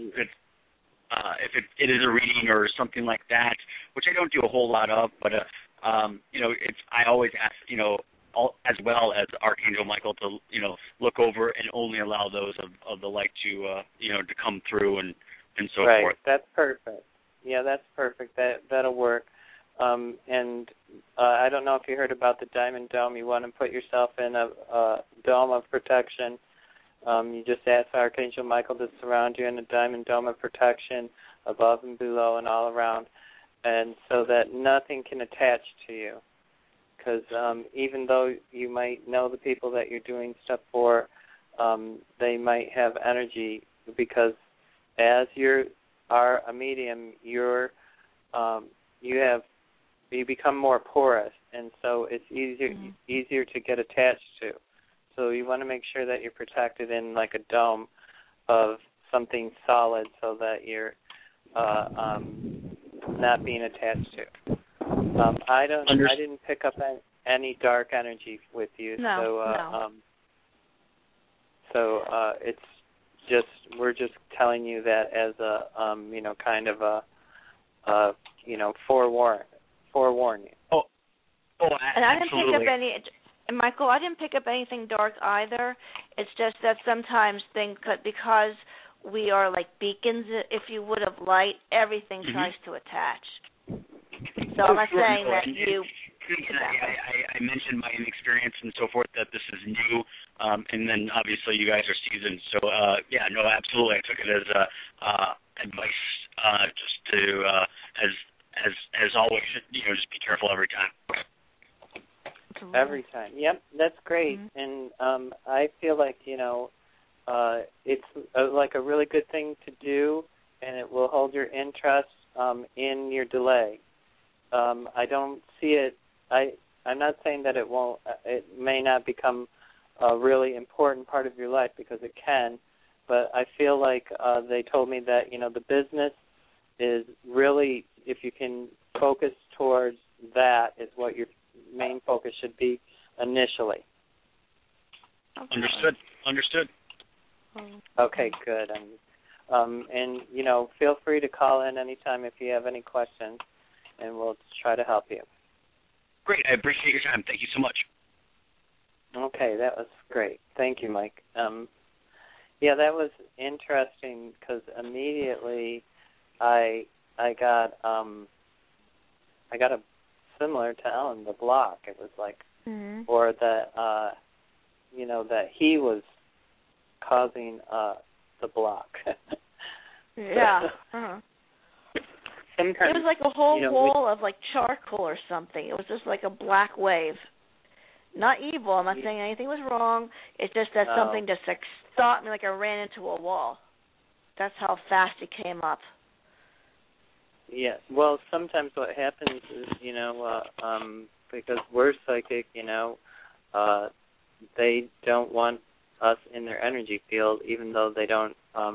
it is a reading or something like that, which I don't do a whole lot of, but I always ask, as well as Archangel Michael to look over and only allow those of the light to to come through and so forth. Right, that's perfect. Yeah, that's perfect. That'll work. And I don't know if you heard about the Diamond Dome. You want to put yourself in a dome of protection. You just ask Archangel Michael to surround you in a diamond dome of protection above and below and all around, and so that nothing can attach to you. Because even though you might know the people that you're doing stuff for, they might have energy, because as you are a medium, you become more porous, and so it's easier to get attached to. So you want to make sure that you're protected in like a dome of something solid, so that you're not being attached to. I didn't pick up any dark energy with you. No. So it's just, we're just telling you that as a kind of a forewarn you. Oh, and I didn't absolutely. pick up any. Michael, I didn't pick up anything dark either. It's just that sometimes because we are like beacons, if you would, of light, everything tries to attach. So I'm not saying that you... I mentioned my inexperience and so forth, that this is new, and then obviously you guys are seasoned. So, absolutely. I took it as advice just to, as always, just be careful every time. Every time. Yep, that's great. And I feel like, it's like a really good thing to do, and it will hold your interest in your delay. I don't see it. I'm not saying that it won't. It may not become a really important part of your life, because it can. But I feel like they told me that the business is really, if you can focus towards that, is what your main focus should be initially. Okay. Understood. Okay, good. And feel free to call in anytime if you have any questions, and we'll try to help you. Great. I appreciate your time. Thank you so much. Okay, that was great. Thank you, Mike. That was interesting, because immediately I got a similar to Ellen, the block. It was like, or that that he was causing the block. Yeah. Uh-huh. Sometimes, it was like a whole wall of like charcoal or something. It was just like a black wave. Not evil. I'm not saying anything was wrong. It's just that something just like stopped me, like I ran into a wall. That's how fast it came up. Yes. Well, sometimes what happens is, because we're psychic, they don't want us in their energy field, even though they don't,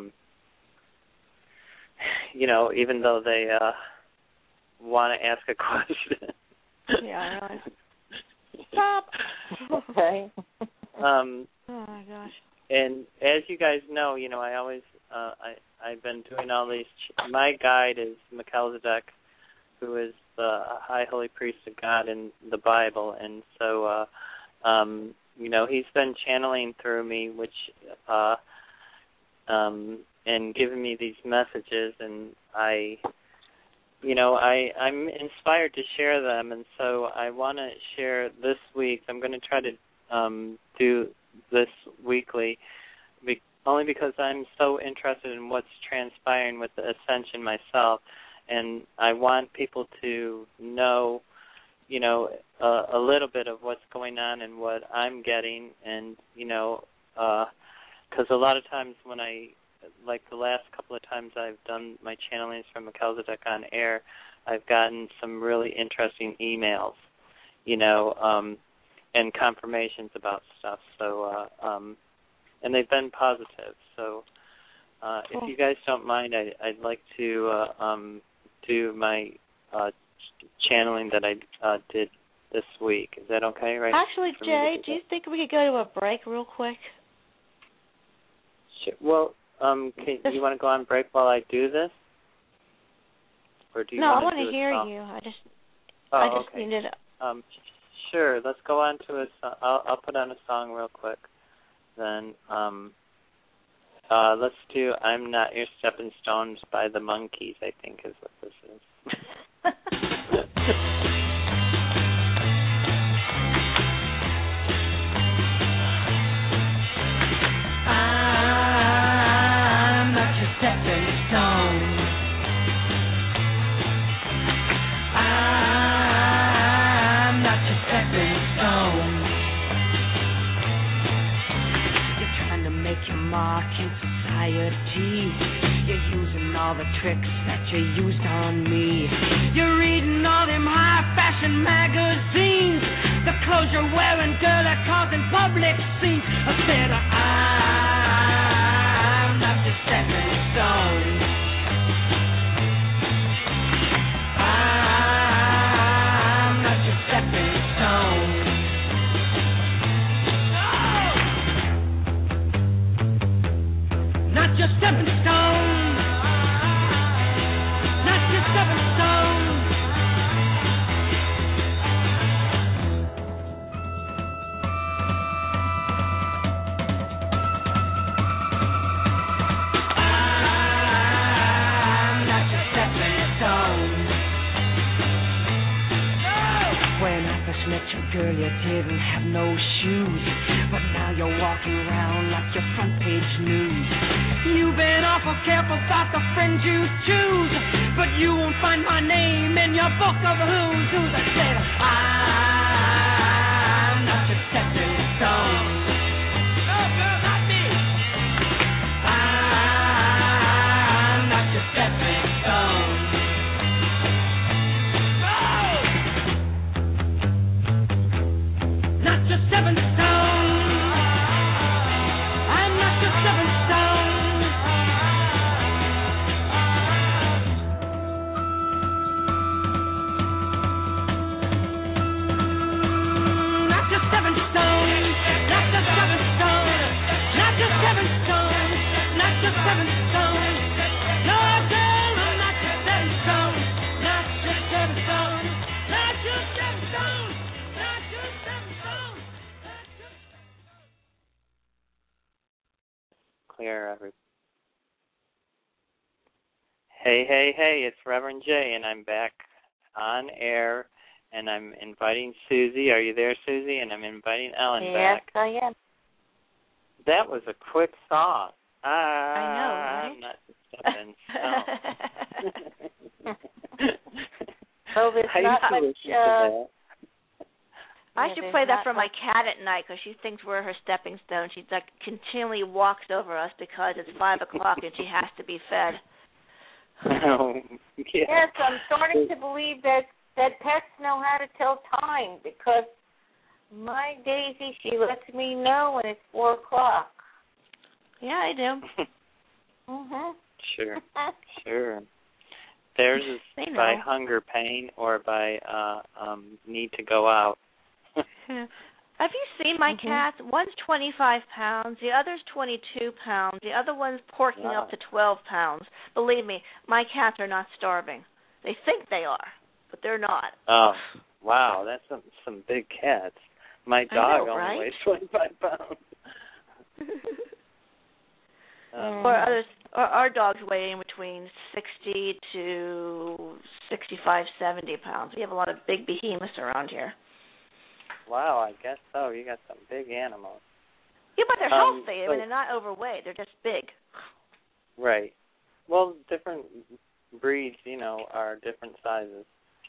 even though they want to ask a question. Yeah, I realize. Stop. Okay. Oh my gosh. And as you guys know, I always I've been doing all these. My guide is Melchizedek, who is the high holy priest of God in the Bible, and so he's been channeling through me, which and giving me these messages, and I'm inspired to share them, and so I want to share this week. I'm going to try to do this weekly, only because I'm so interested in what's transpiring with the ascension myself, and I want people to know, a little bit of what's going on and what I'm getting, and because a lot of times when like the last couple of times I've done my channelings from Melchizedek on air, I've gotten some really interesting emails, and confirmations about stuff. So, and they've been positive. So, if you guys don't mind, I'd like to do my channeling that I did this week. Is that okay? Right? Actually, Jay, do you think we could go to a break real quick? Sure. Well, you want to go on break while I do this? Or do you I want to hear song? you. I just okay. needed. Sure. Let's go on to a song. I'll put on a song real quick. Then let's do "I'm Not Your Stepping Stones" by the Monkees. I think is what this is. I'm not your stepping stone. I'm not your stepping stone. You're trying to make your mark in society. You're using all the tricks that you used on me. You're reading all them high-fashion magazines. The clothes you're wearing, girl, are causing public scenes. I said, I'm not your stepping stone. I'm not your stepping stone. Not your stepping stone. Not your stepping stone. I'm not your stepping stone. When I first met you, girl, you didn't have no shoes, but now you're walking around like your front page news. You've been awful careful about the friends you choose, but you won't find my name in your book of who's who's. I said, I'm not your stepping stone. No, girl, not me. I'm not your stepping stone. No! Not your stepping stone. I'm not your stepping stone. Not your stepping stone. Not your stepping stone. Not your stepping stone. Not your stepping stone. No, girl, I'm not your stepping stone. Not your stepping stone. Not your stepping stone. Not your stepping stone. Clear, everybody. Hey, it's Reverend Jay, and I'm back on air, and I'm inviting Susie. Are you there, Susie? And I'm inviting Ellen back. Yes, I am. That was a quick song. I know, right? I'm not stepping stone. So there's I not used to much. listen to that. I should play that for my cat at night because she thinks we're her stepping stone. She like continually walks over us because it's 5 o'clock and she has to be fed. Yeah. Yes, I'm starting to believe that pets know how to tell time because my Daisy, she lets me know when it's 4 o'clock. Yeah, I do. Mhm. Sure. Theirs is by hunger pain or by need to go out. Have you seen my cats? One's 25 pounds, the other's 22 pounds, the other one's porking up to 12 pounds. Believe me, my cats are not starving. They think they are, but they're not. Oh, wow, that's some big cats. My dog only weighs 25 pounds. Or our dogs weigh in between 60 to 65, 70 pounds. We have a lot of big behemoths around here. Wow, I guess so. You got some big animals. Yeah, but they're healthy. I mean, they're not overweight. They're just big. Right. Well, different breeds, are different sizes.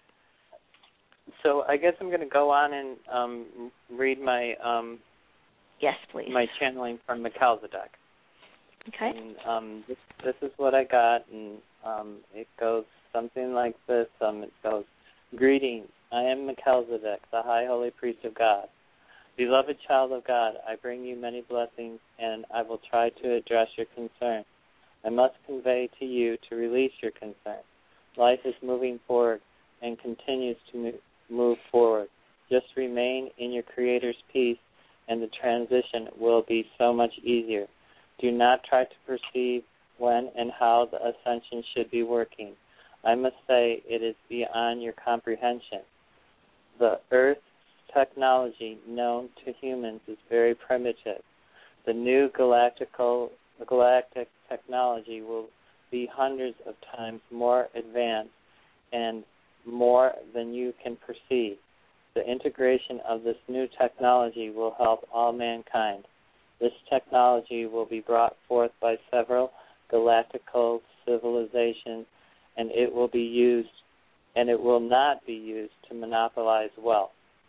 So I guess I'm going to go on and read my yes, please. My channeling from Melchizedek. Okay. And this is what I got, and it goes something like this. It goes, greetings. I am Melchizedek, the High Holy Priest of God. Beloved child of God, I bring you many blessings, and I will try to address your concern. I must convey to you to release your concern. Life is moving forward and continues to move forward. Just remain in your Creator's peace, and the transition will be so much easier. Do not try to perceive when and how the ascension should be working. I must say it is beyond your comprehension. The Earth's technology known to humans is very primitive. The new galactic technology will be hundreds of times more advanced and more than you can perceive. The integration of this new technology will help all mankind. This technology will be brought forth by several galactical civilizations, and it will be used, and it will not be used to monopolize wealth.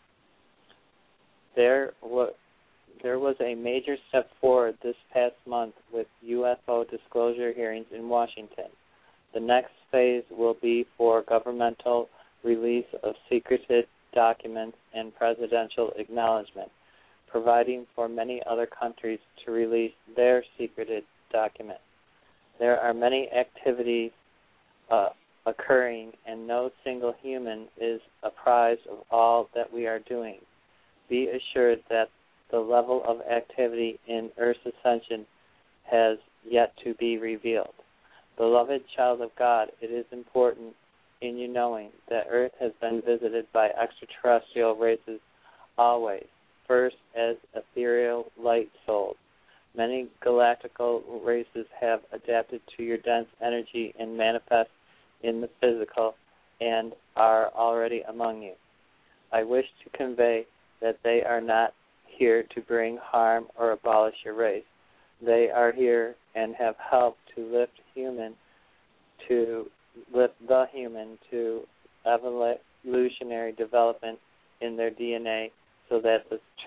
There was a major step forward this past month with UFO disclosure hearings in Washington. The next phase will be for governmental release of secreted documents and presidential acknowledgement, providing for many other countries to release their secreted documents. There are many activities occurring, and no single human is apprised of all that we are doing. Be assured that the level of activity in Earth's ascension has yet to be revealed. Beloved child of God, it is important in you knowing that Earth has been visited by extraterrestrial races always, first as ethereal light souls. Many galactical races have adapted to your dense energy and manifest in the physical and are already among you. I wish to convey that they are not here to bring harm or abolish your race. They are here and have helped to lift the human to evolutionary development in their DNA so that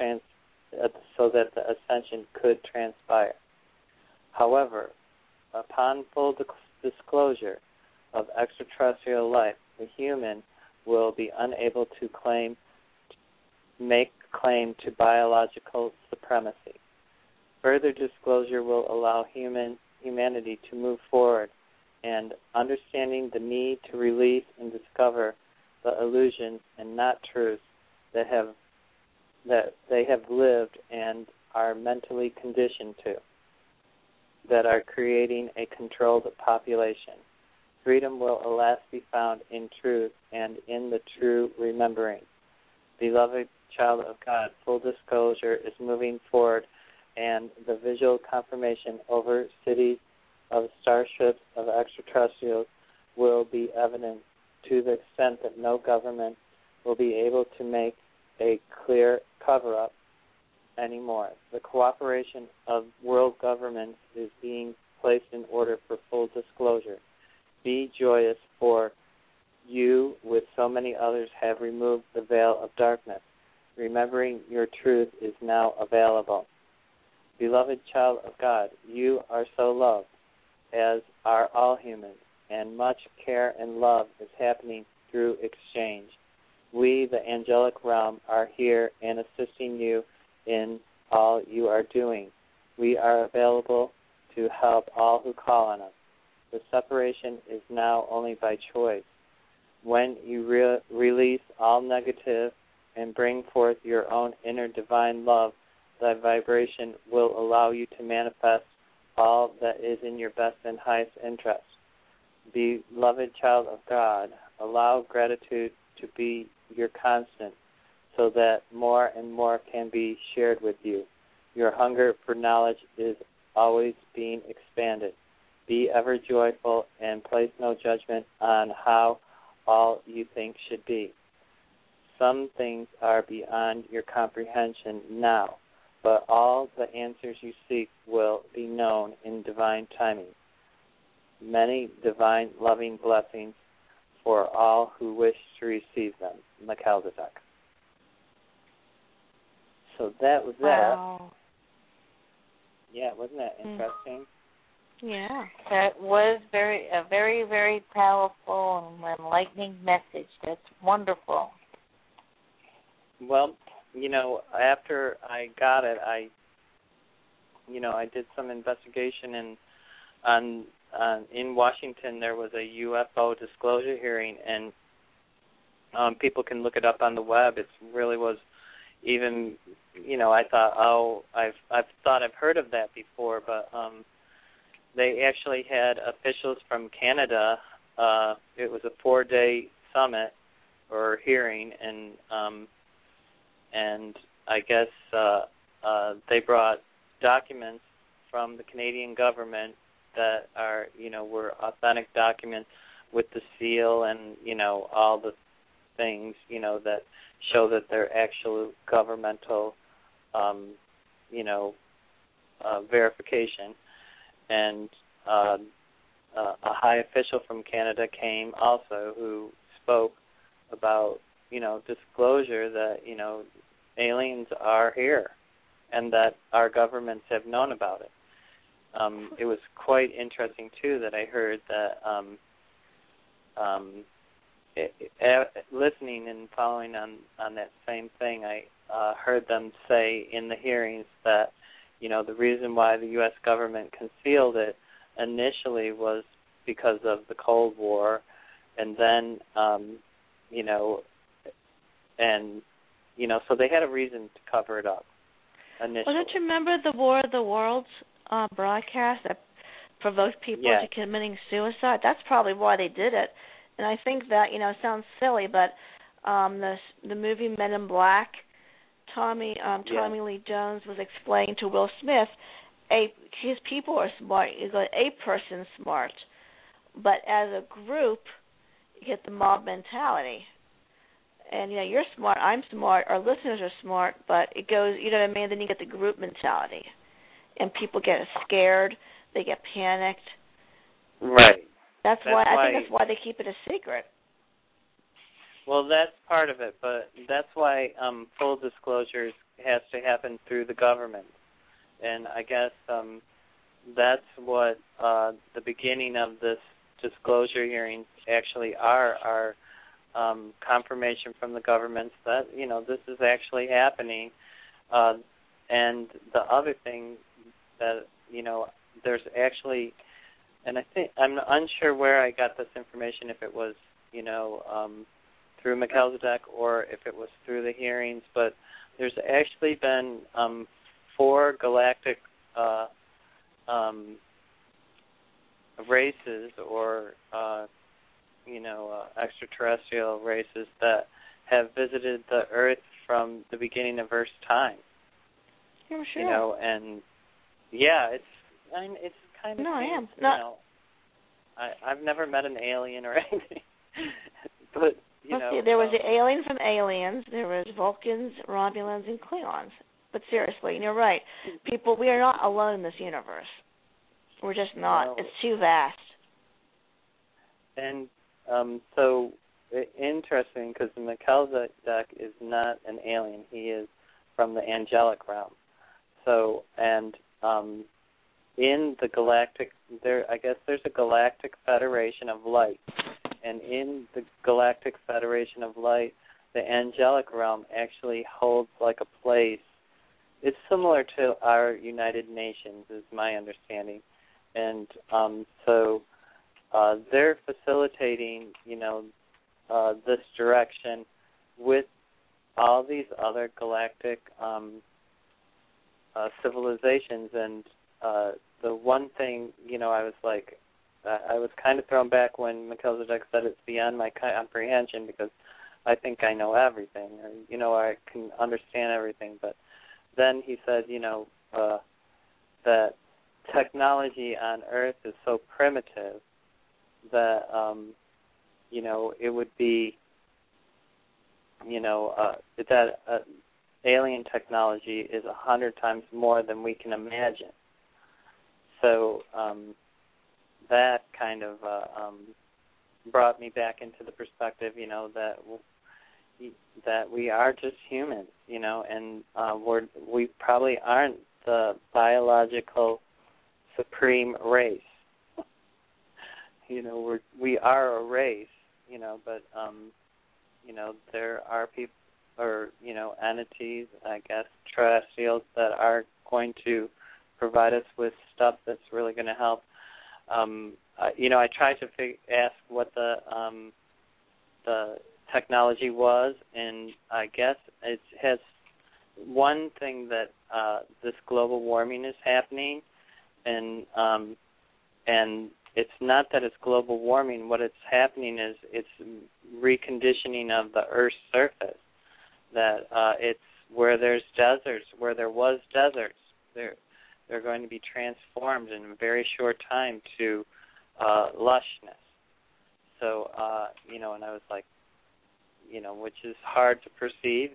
the ascension could transpire. However, upon full disclosure of extraterrestrial life, the human will be unable to make claim to biological supremacy. Further disclosure will allow humanity to move forward, and understanding the need to release and discover the illusions and not truths that they have lived and are mentally conditioned to, that are creating a controlled population. Freedom will at last be found in truth and in the true remembering. Beloved child of God, full disclosure is moving forward, and the visual confirmation over cities of starships of extraterrestrials will be evident to the extent that no government will be able to make a clear cover-up anymore. The cooperation of world governments is being placed in order for full disclosure. Be joyous, for you, with so many others, have removed the veil of darkness. Remembering your truth is now available. Beloved child of God, you are so loved, as are all humans, and much care and love is happening through exchange. We, the angelic realm, are here and assisting you in all you are doing. We are available to help all who call on us. The separation is now only by choice. When you release all negative and bring forth your own inner divine love, thy vibration will allow you to manifest all that is in your best and highest interest. Beloved child of God, allow gratitude to be your constant so that more and more can be shared with you. Your hunger for knowledge is always being expanded. Be ever joyful and place no judgment on how all you think should be. Some things are beyond your comprehension now, but all the answers you seek will be known in divine timing. Many divine loving blessings for all who wish to receive them. Melchizedek. So that was that. Wow. Yeah, wasn't that interesting? Yeah, that was a very, very powerful and enlightening message. That's wonderful. Well, after I got it, I did some investigation, and in Washington there was a UFO disclosure hearing, and people can look it up on the web. It really was even, I thought, I've thought I've heard of that before, but they actually had officials from Canada. It was a 4-day summit or hearing, and I guess they brought documents from the Canadian government that are, were authentic documents with the seal and, all the things, that show that they're actual governmental, verification. And a high official from Canada came also who spoke about, disclosure that, aliens are here and that our governments have known about it. It was quite interesting, too, that I heard that listening and following on that same thing, I heard them say in the hearings that, the reason why the U.S. government concealed it initially was because of the Cold War, and then, so they had a reason to cover it up initially. Well, don't you remember the War of the Worlds broadcast that provoked people to committing suicide? That's probably why they did it. And I think that, it sounds silly, but the movie Men in Black, Tommy Lee Jones was explaining to Will Smith, his people are smart. He's like, a person smart, but as a group, you get the mob mentality. And you're smart, I'm smart, our listeners are smart, but it goes, then you get the group mentality, and people get scared, they get panicked. Right. That's why I think that's why they keep it a secret. Well, that's part of it, but that's why full disclosures has to happen through the government. And I guess that's what the beginning of this disclosure hearings actually are confirmation from the governments that, this is actually happening. And the other thing that, there's actually, and I think, I'm unsure where I got this information, if it was, through Melchizedek or if it was through the hearings, but there's actually been 4 galactic races or, extraterrestrial races that have visited the Earth from the beginning of Earth's time. Oh, sure. And it's kind of. No, I am. I've never met an alien or anything, but there was the alien from Aliens. There was Vulcans, Romulans, and Klingons. But seriously, you're right. People, we are not alone in this universe. We're just not. No. It's too vast. And so interesting, because the Melchizedek is not an alien. He is from the angelic realm. So, and in the galactic, I guess there's a galactic federation of light. And in the Galactic Federation of Light, the angelic realm actually holds like a place. It's similar to our United Nations, is my understanding. And so they're facilitating, this direction with all these other galactic civilizations, and the one thing, I was like, I was kind of thrown back when Melchizedek said it's beyond my comprehension, because I think I know everything, or I can understand everything. But then he said, that technology on Earth is so primitive that it would be, that alien technology is 100 times more than we can imagine. So that kind of brought me back into the perspective, that we are just humans, and we probably aren't the biological supreme race. We are a race, but there are people, or entities, I guess, terrestrials, that are going to provide us with stuff that's really going to help. I tried to ask what the technology was, and I guess it has one thing that this global warming is happening, and it's not that it's global warming. What it's happening is it's reconditioning of the Earth's surface. That it's where there's deserts, where there was deserts, they're going to be transformed in a very short time to lushness. So, and I was like, which is hard to perceive,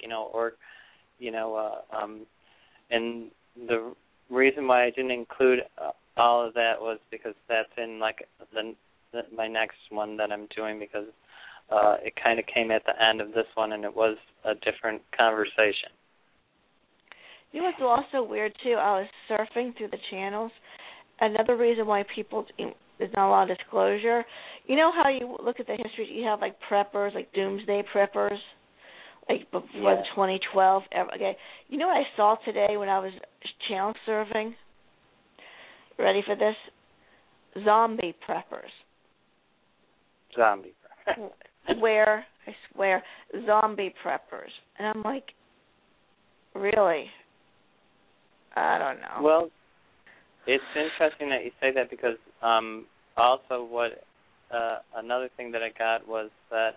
and the reason why I didn't include all of that was because that's in my next one that I'm doing, because it kind of came at the end of this one, and it was a different conversation. You know what's also weird, too? I was surfing through the channels. Another reason why there's not a lot of disclosure. You know how you look at the history, you have, preppers, doomsday preppers, before the 2012. Okay. You know what I saw today when I was channel surfing? Ready for this? Zombie preppers. Zombie preppers. I swear, zombie preppers. And I'm like, really? I don't know. Well, it's interesting that you say that, because also what another thing that I got was that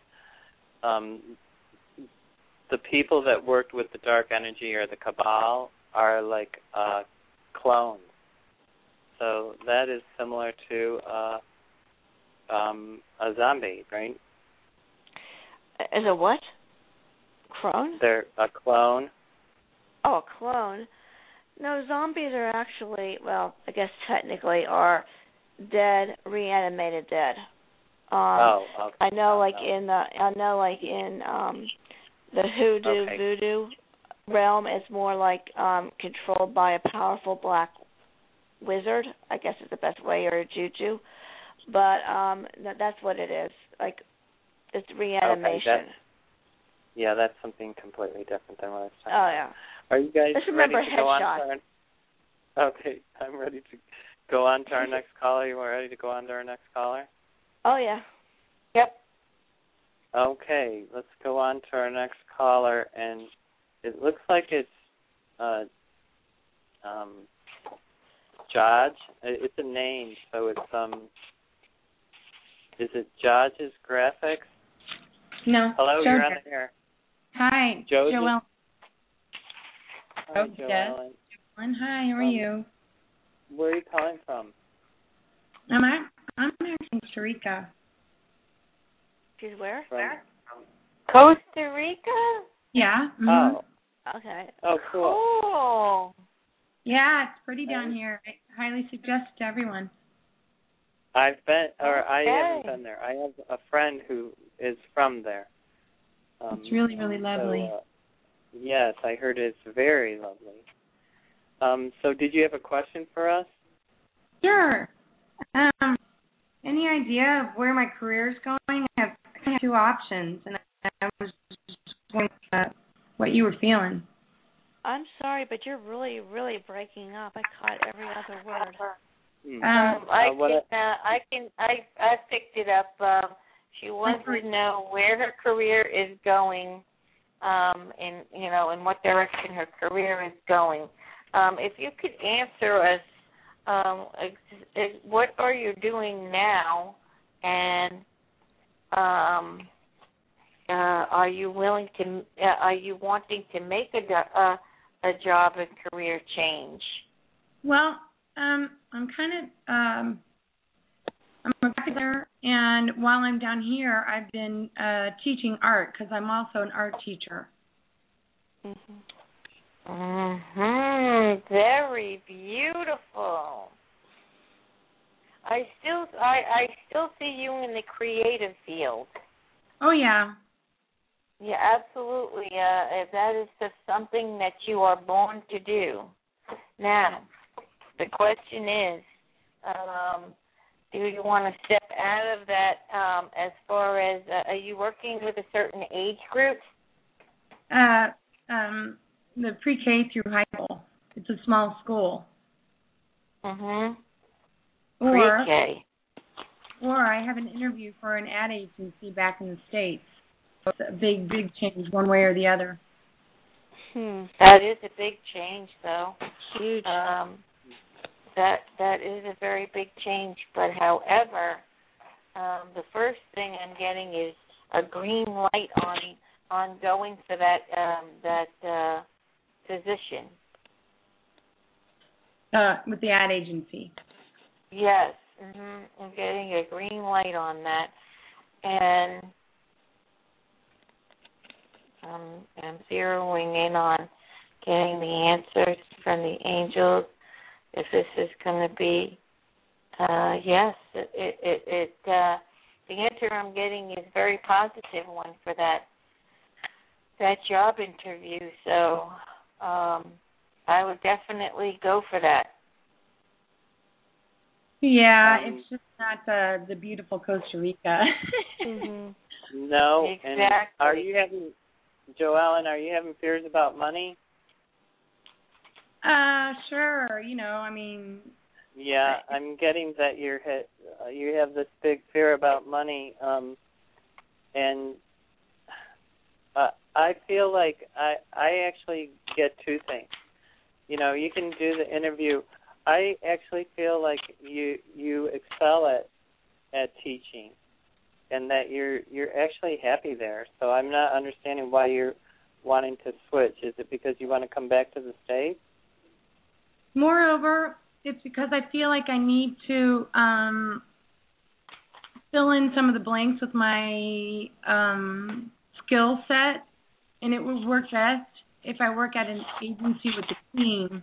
the people that worked with the dark energy, or the Cabal, are like clones. So that is similar to a zombie, right? Is a what? Clone? They're a clone. Oh, a clone. No, zombies are actually, well, I guess technically are dead, reanimated dead. Okay. I know, in the voodoo realm, it's more controlled by a powerful black wizard, I guess is the best way, or a juju. But that's what it is. It's reanimation. Okay, that's something completely different than what I was talking about. Oh, yeah. Are you guys ready to go on to our... Okay, I'm ready to go on to our next caller. You ready to go on to our next caller? Oh, yeah. Yep. Okay, let's go on to our next caller, and it looks like it's Jaj. It's a name, so it's is it Jaj's Graphics? No. Hello, Joe. You're on the air. Hi, Joellen. Hi, Joellen. Joellen. Hi, how are you? Where are you calling from? I'm actually in Costa Rica. She's where? Costa Rica? Yeah. Mm-hmm. Oh. Okay. Oh, cool. Cool. Yeah, it's pretty down here. I highly suggest to everyone. I haven't been there. I have a friend who is from there. It's really, really lovely. So, yes, I heard it's very lovely. So did you have a question for us? Sure. Any idea of where my career is going? I have two options, and I was just wondering what you were feeling. I'm sorry, but you're really, really breaking up. I caught every other word. I picked it up. She wants to know where her career is going, in what direction her career is going. If you could answer us, what are you doing now, and are you wanting to make a job and career change? Well, I'm a graphic designer, and while I'm down here, I've been teaching art because I'm also an art teacher. Very beautiful. I still see you in the creative field. Oh yeah. Yeah, absolutely. That is just something that you are born to do. Now, the question is, do you want to step out of that as far as, are you working with a certain age group? The pre-K through high school. It's a small school. Pre-K. Or I have an interview for an ad agency back in the States. So it's a big, big change one way or the other. That is a big change, though. Huge. That is a very big change. But however, the first thing I'm getting is a green light on going for that position. With the ad agency. Yes. I'm getting a green light on that. And I'm zeroing in on getting the answers from the angels. If this is going to be, yes, the answer I'm getting is a very positive one for that job interview. So I would definitely go for that. Yeah, it's just not the beautiful Costa Rica. No. Exactly. And are you having, Joellen, are you having fears about money? Sure. I mean. Yeah, I'm getting that you have this big fear about money, and I feel like I actually get two things. You can do the interview. I actually feel like you excel at teaching, and that you're actually happy there. So I'm not understanding why you're wanting to switch. Is it because you want to come back to the States? Moreover, it's because I feel like I need to fill in some of the blanks with my skill set, and it would work best if I work at an agency with a team.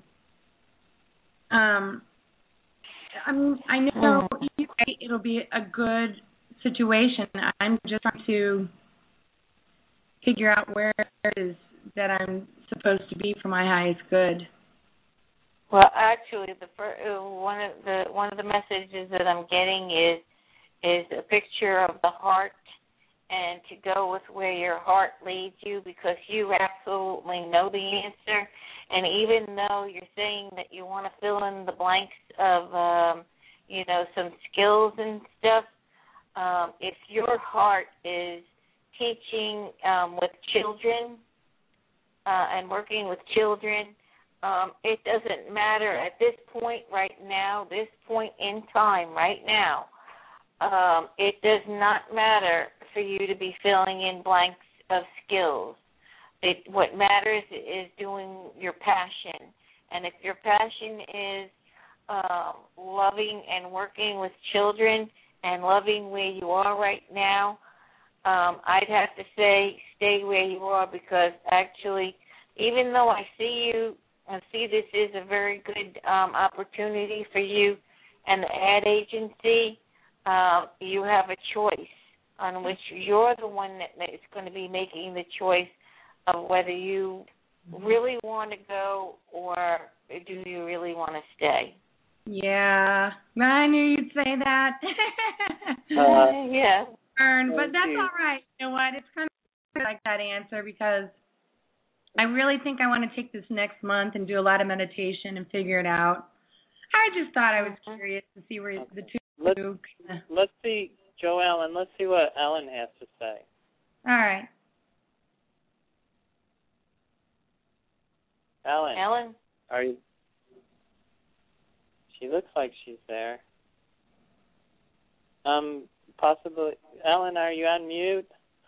I mean, I know it'll be a good situation. I'm just trying to figure out where it is that I'm supposed to be for my highest good. Well, actually, one of the messages that I'm getting is a picture of the heart, and to go with where your heart leads you, because you absolutely know the answer. And even though you're saying that you want to fill in the blanks of, some skills and stuff, if your heart is teaching with children and working with children, it doesn't matter at this point right now, this point in time right now. It does not matter for you to be filling in blanks of skills. What matters is doing your passion. And if your passion is loving and working with children and loving where you are right now, I'd have to say stay where you are, because actually, even though I see this is a very good opportunity for you and the ad agency, you have a choice on which you're the one that is going to be making the choice of whether you really want to go or do you really want to stay. Yeah, I knew you'd say that. Yeah. But that's all right. You know what? It's kind of like that answer, because I really think I want to take this next month and do a lot of meditation and figure it out. I just thought I was curious to see where the two. Let's see, Joellen. Let's see what Ellen has to say. All right. Ellen. Are you? She looks like she's there. Possibly. Ellen, are you on mute?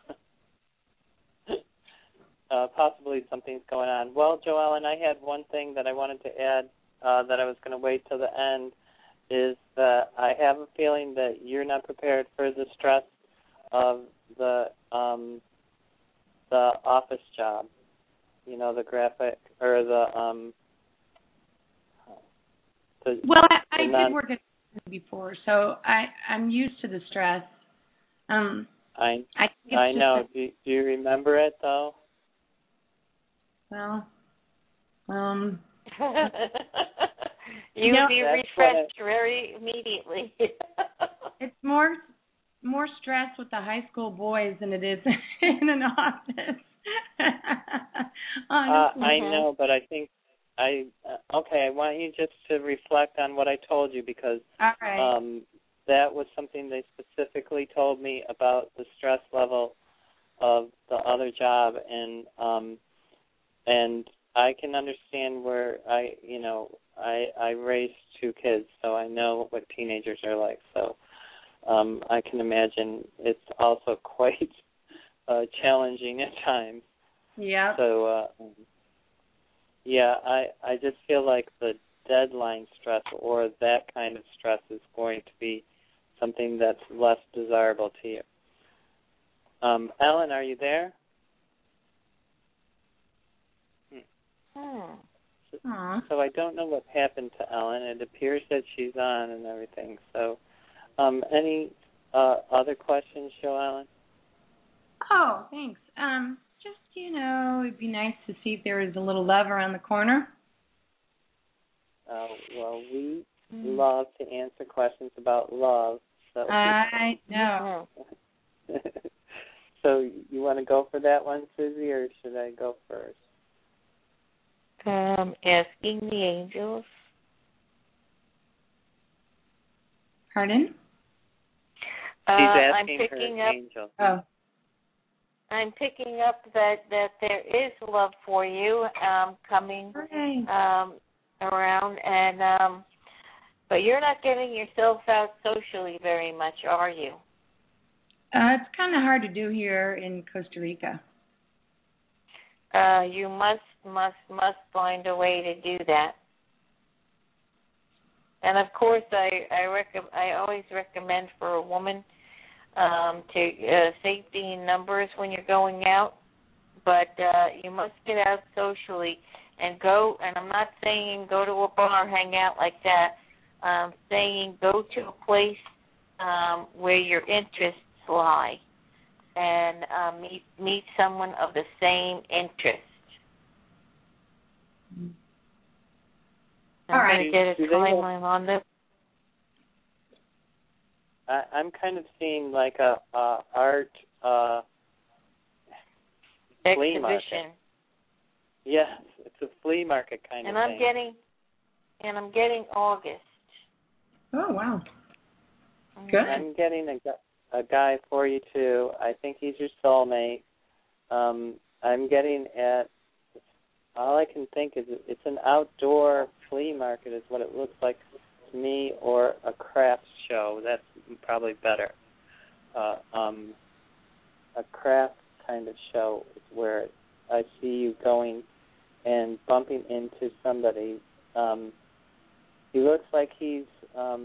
Possibly something's going on. Well, Joellen, I had one thing that I wanted to add that I was going to wait till the end, is that I have a feeling that you're not prepared for the stress of the office job. You know, the graphic or the well, I did work at before, so I'm used to the stress. I know. Do you remember it though? Well, you'll be refreshed very immediately. It's more stress with the high school boys than it is in an office. I know, but I think I want you just to reflect on what I told you, because that was something they specifically told me about the stress level of the other job, and I can understand where I raised 2 kids, so I know what teenagers are like. So I can imagine it's also quite challenging at times. Yeah. So I just feel like the deadline stress or that kind of stress is going to be something that's less desirable to you. Ellen, are you there? So I don't know what happened to Ellen. It appears that she's on and everything. So any other questions, Joellen? Oh, thanks. Just, it'd be nice to see if there was a little love around the corner. Well, we love to answer questions about love. So I know. So you want to go for that one, Susie, or should I go first? Asking the angels. Pardon? She's asking I'm picking her up. angel. Oh. I'm picking up that there is love for you coming around, and but you're not getting yourself out socially very much, are you? It's kind of hard to do here in Costa Rica. You must find a way to do that. And of course, I always recommend for a woman to safety in numbers when you're going out, but you must get out socially and go. And I'm not saying go to a bar, hang out like that. I'm saying go to a place where your interests lie, and meet someone of the same interest. All right. I'm going to get a timeline on this. I'm kind of seeing like a art flea market. Exhibition. Yes, it's a flea market kind of thing. I'm getting August. Oh wow. Good. I'm getting a guy for you too. I think he's your soulmate. I'm getting at. All I can think is it's an outdoor flea market is what it looks like to me, or a crafts show. That's probably better. A craft kind of show is where I see you going and bumping into somebody. He looks like he's, I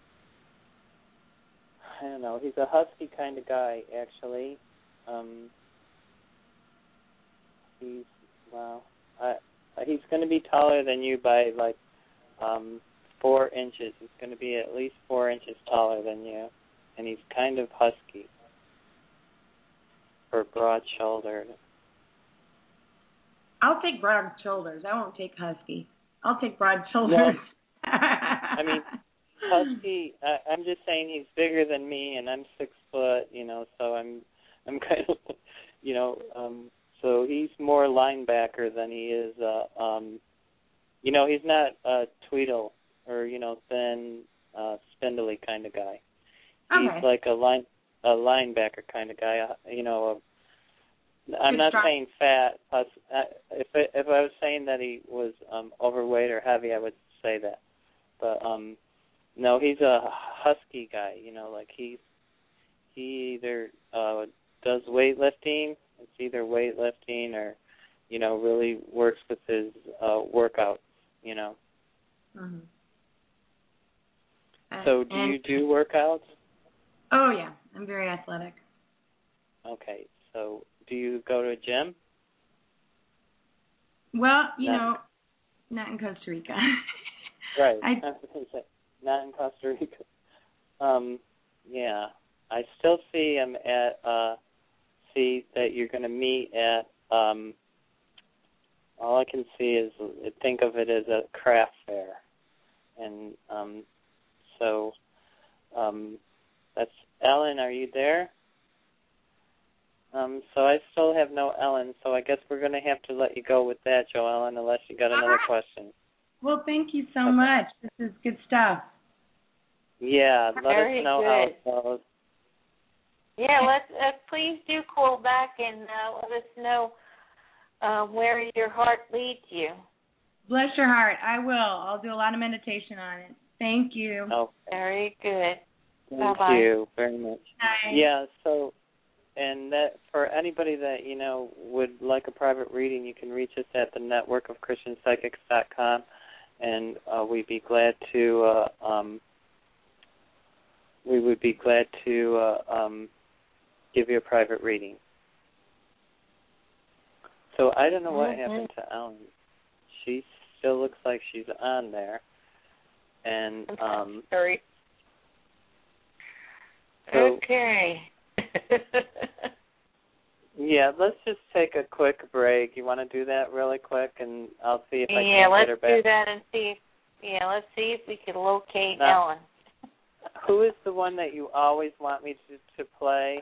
don't know, he's a husky kind of guy, actually. He's going to be taller than you by like 4 inches. He's going to be at least 4 inches taller than you, and he's kind of husky or broad-shouldered. I'll take broad shoulders. I won't take husky. I'll take broad shoulders. No. I mean, husky. I'm just saying he's bigger than me, and I'm 6 foot. So I'm kind of, so he's more linebacker than he is. He's not a Tweedle or thin, spindly kind of guy. He's like a linebacker kind of guy. I'm not saying fat. If I was saying that he was overweight or heavy, I would say that. But no, he's a husky guy. You know, like he either does weightlifting. It's either weightlifting or, you know, really works with his workouts. You know. Mm-hmm. So do you do workouts? Oh yeah, I'm very athletic. Okay, so do you go to a gym? Well, you know, not in Costa Rica. Right. I was going to say, not in Costa Rica. Yeah. I still see him at, see that you're going to meet at, all I can see is, think of it as a craft fair. And so that's, Ellen, are you there? So I still have no Ellen, so I guess we're going to have to let you go with that, Joellen, unless you got another question. Well, thank you so much. This is good stuff. Yeah, let us know how it goes. Yeah, let's please do call back and let us know where your heart leads you. Bless your heart. I will. I'll do a lot of meditation on it. Thank you. Oh, very good. Thank Bye-bye. you very much. Bye. Yeah, so, and that for anybody that, you know, would like a private reading, you can reach us at the networkofchristianpsychics.com, and we'd be glad to, give you a private reading. So I don't know what happened to Ellen. She still looks like she's on there. And sorry. So, okay. Yeah, let's just take a quick break. You want to do that really quick, and I'll see if I can get her back. Yeah, let's do that and see. Let's see if we can locate Ellen. Who is the one that you always want me to play?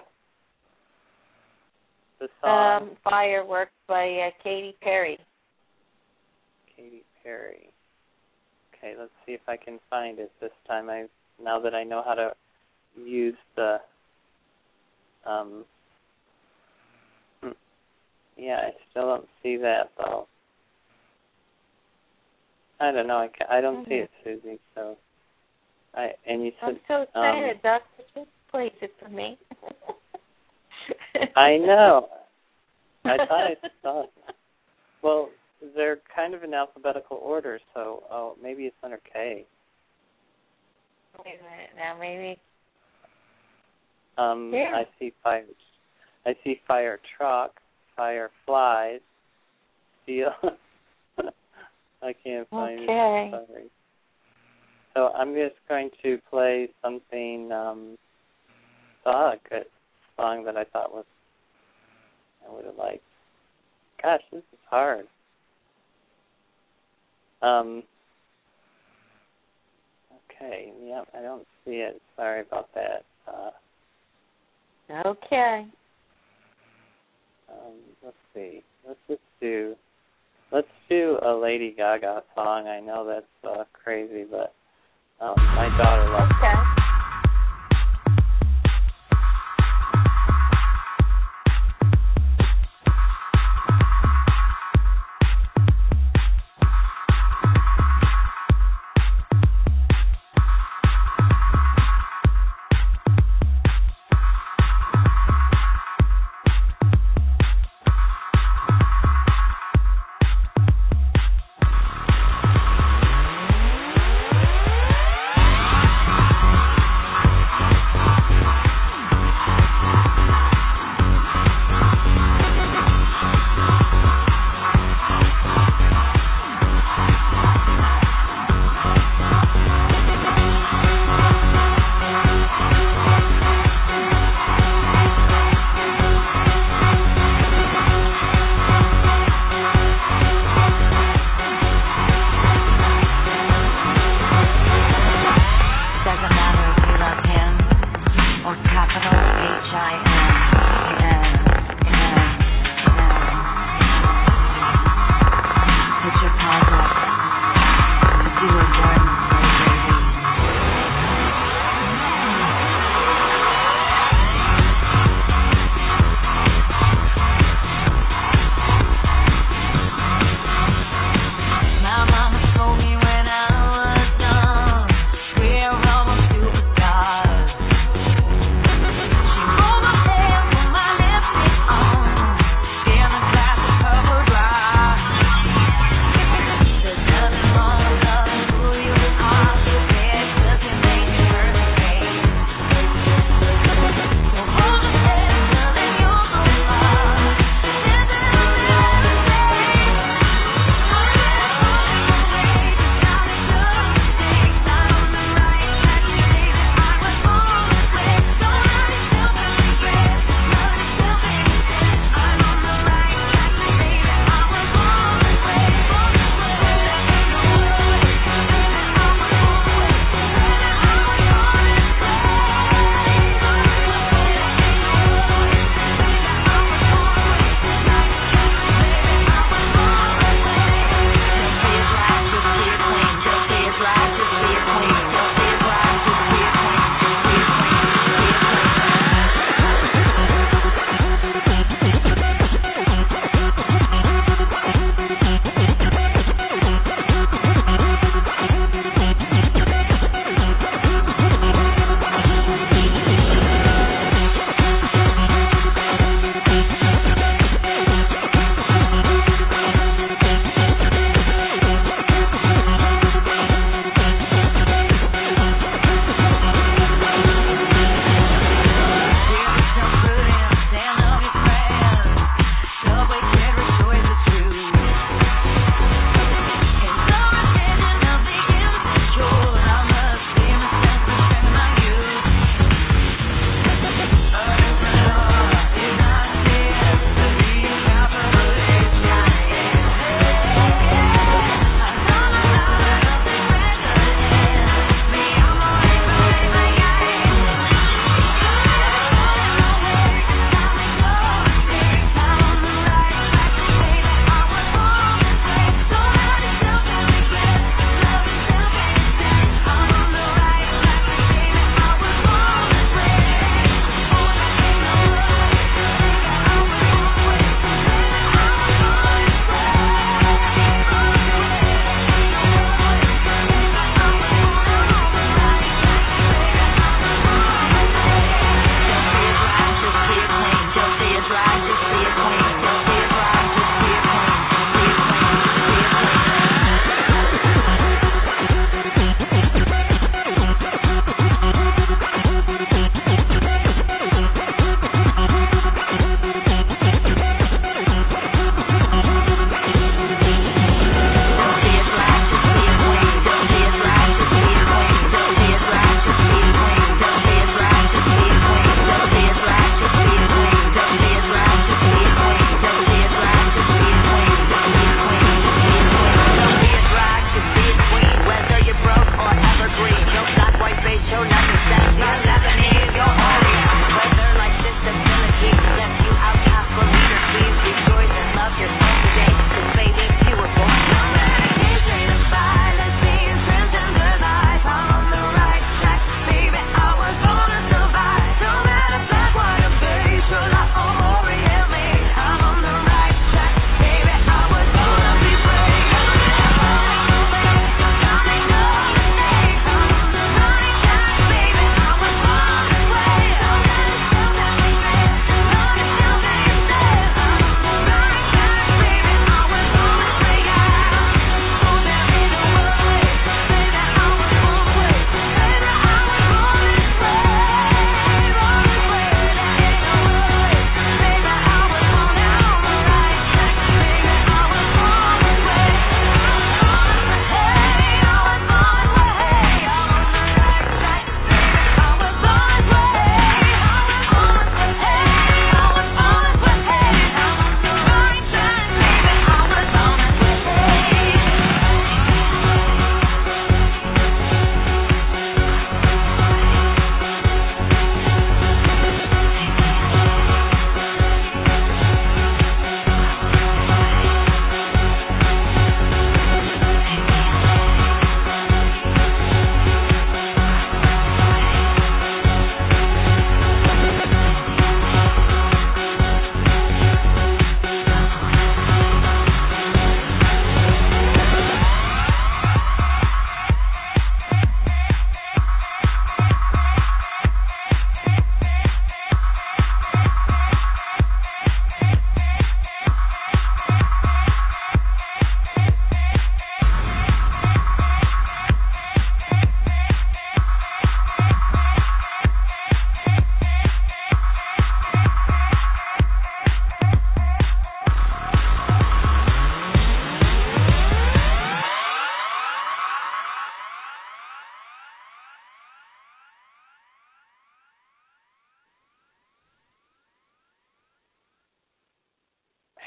The song? Fireworks by Katy Perry. Katy Perry. Okay, let's see if I can find it this time. Now that I know how to use the yeah, I still don't see that though. I don't know. I don't see it, Susie. So and you said I'm so excited. Dr. Just plays it for me. I know. I thought I saw it. Well, they're kind of in alphabetical order, so maybe it's under K. Wait a minute now, maybe. I see fires. I see fire truck, fire flies, steel. I can't find it. Sorry. So I'm just going to play something. A good song that I thought I would have liked. Gosh, this is hard. Okay. Yep, I don't see it. Sorry about that. Okay. Let's see. Let's do a Lady Gaga song. I know that's crazy, but my daughter loves it. Okay.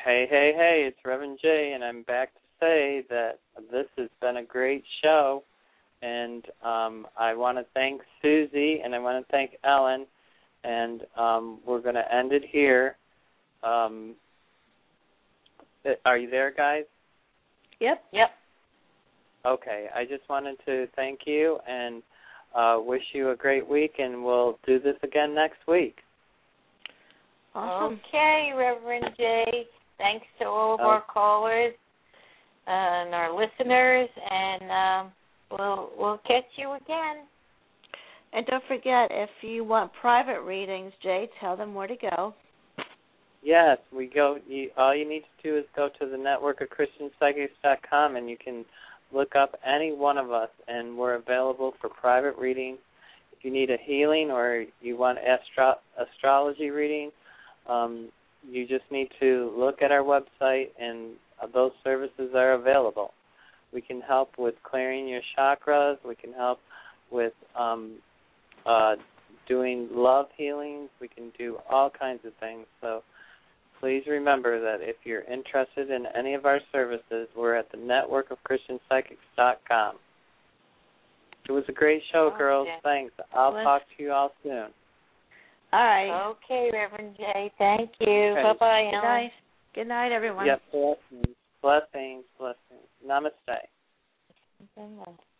Hey, it's Reverend Jay, and I'm back to say that this has been a great show, and I want to thank Susie, and I want to thank Ellen, and we're going to end it here. Are you there, guys? Yep. Okay, I just wanted to thank you and wish you a great week, and we'll do this again next week. Awesome. Okay, Reverend Jay. Thanks to all of our callers and our listeners, and we'll catch you again. And don't forget, if you want private readings, Jay, tell them where to go. Yes, all you need to do is go to the network of ChristianPsychics.com, and you can look up any one of us, and we're available for private reading. If you need a healing or you want astrology reading, you just need to look at our website, and those services are available. We can help with clearing your chakras. We can help with doing love healings. We can do all kinds of things. So please remember that if you're interested in any of our services, we're at the network of ChristianPsychics.com. It was a great show, girls. Thanks. I'll talk to you all soon. All right. Okay, Reverend Jay. Thank you. Okay. Bye-bye, Good night. Good night, everyone. Yep, blessings. Blessings. Namaste. Namaste.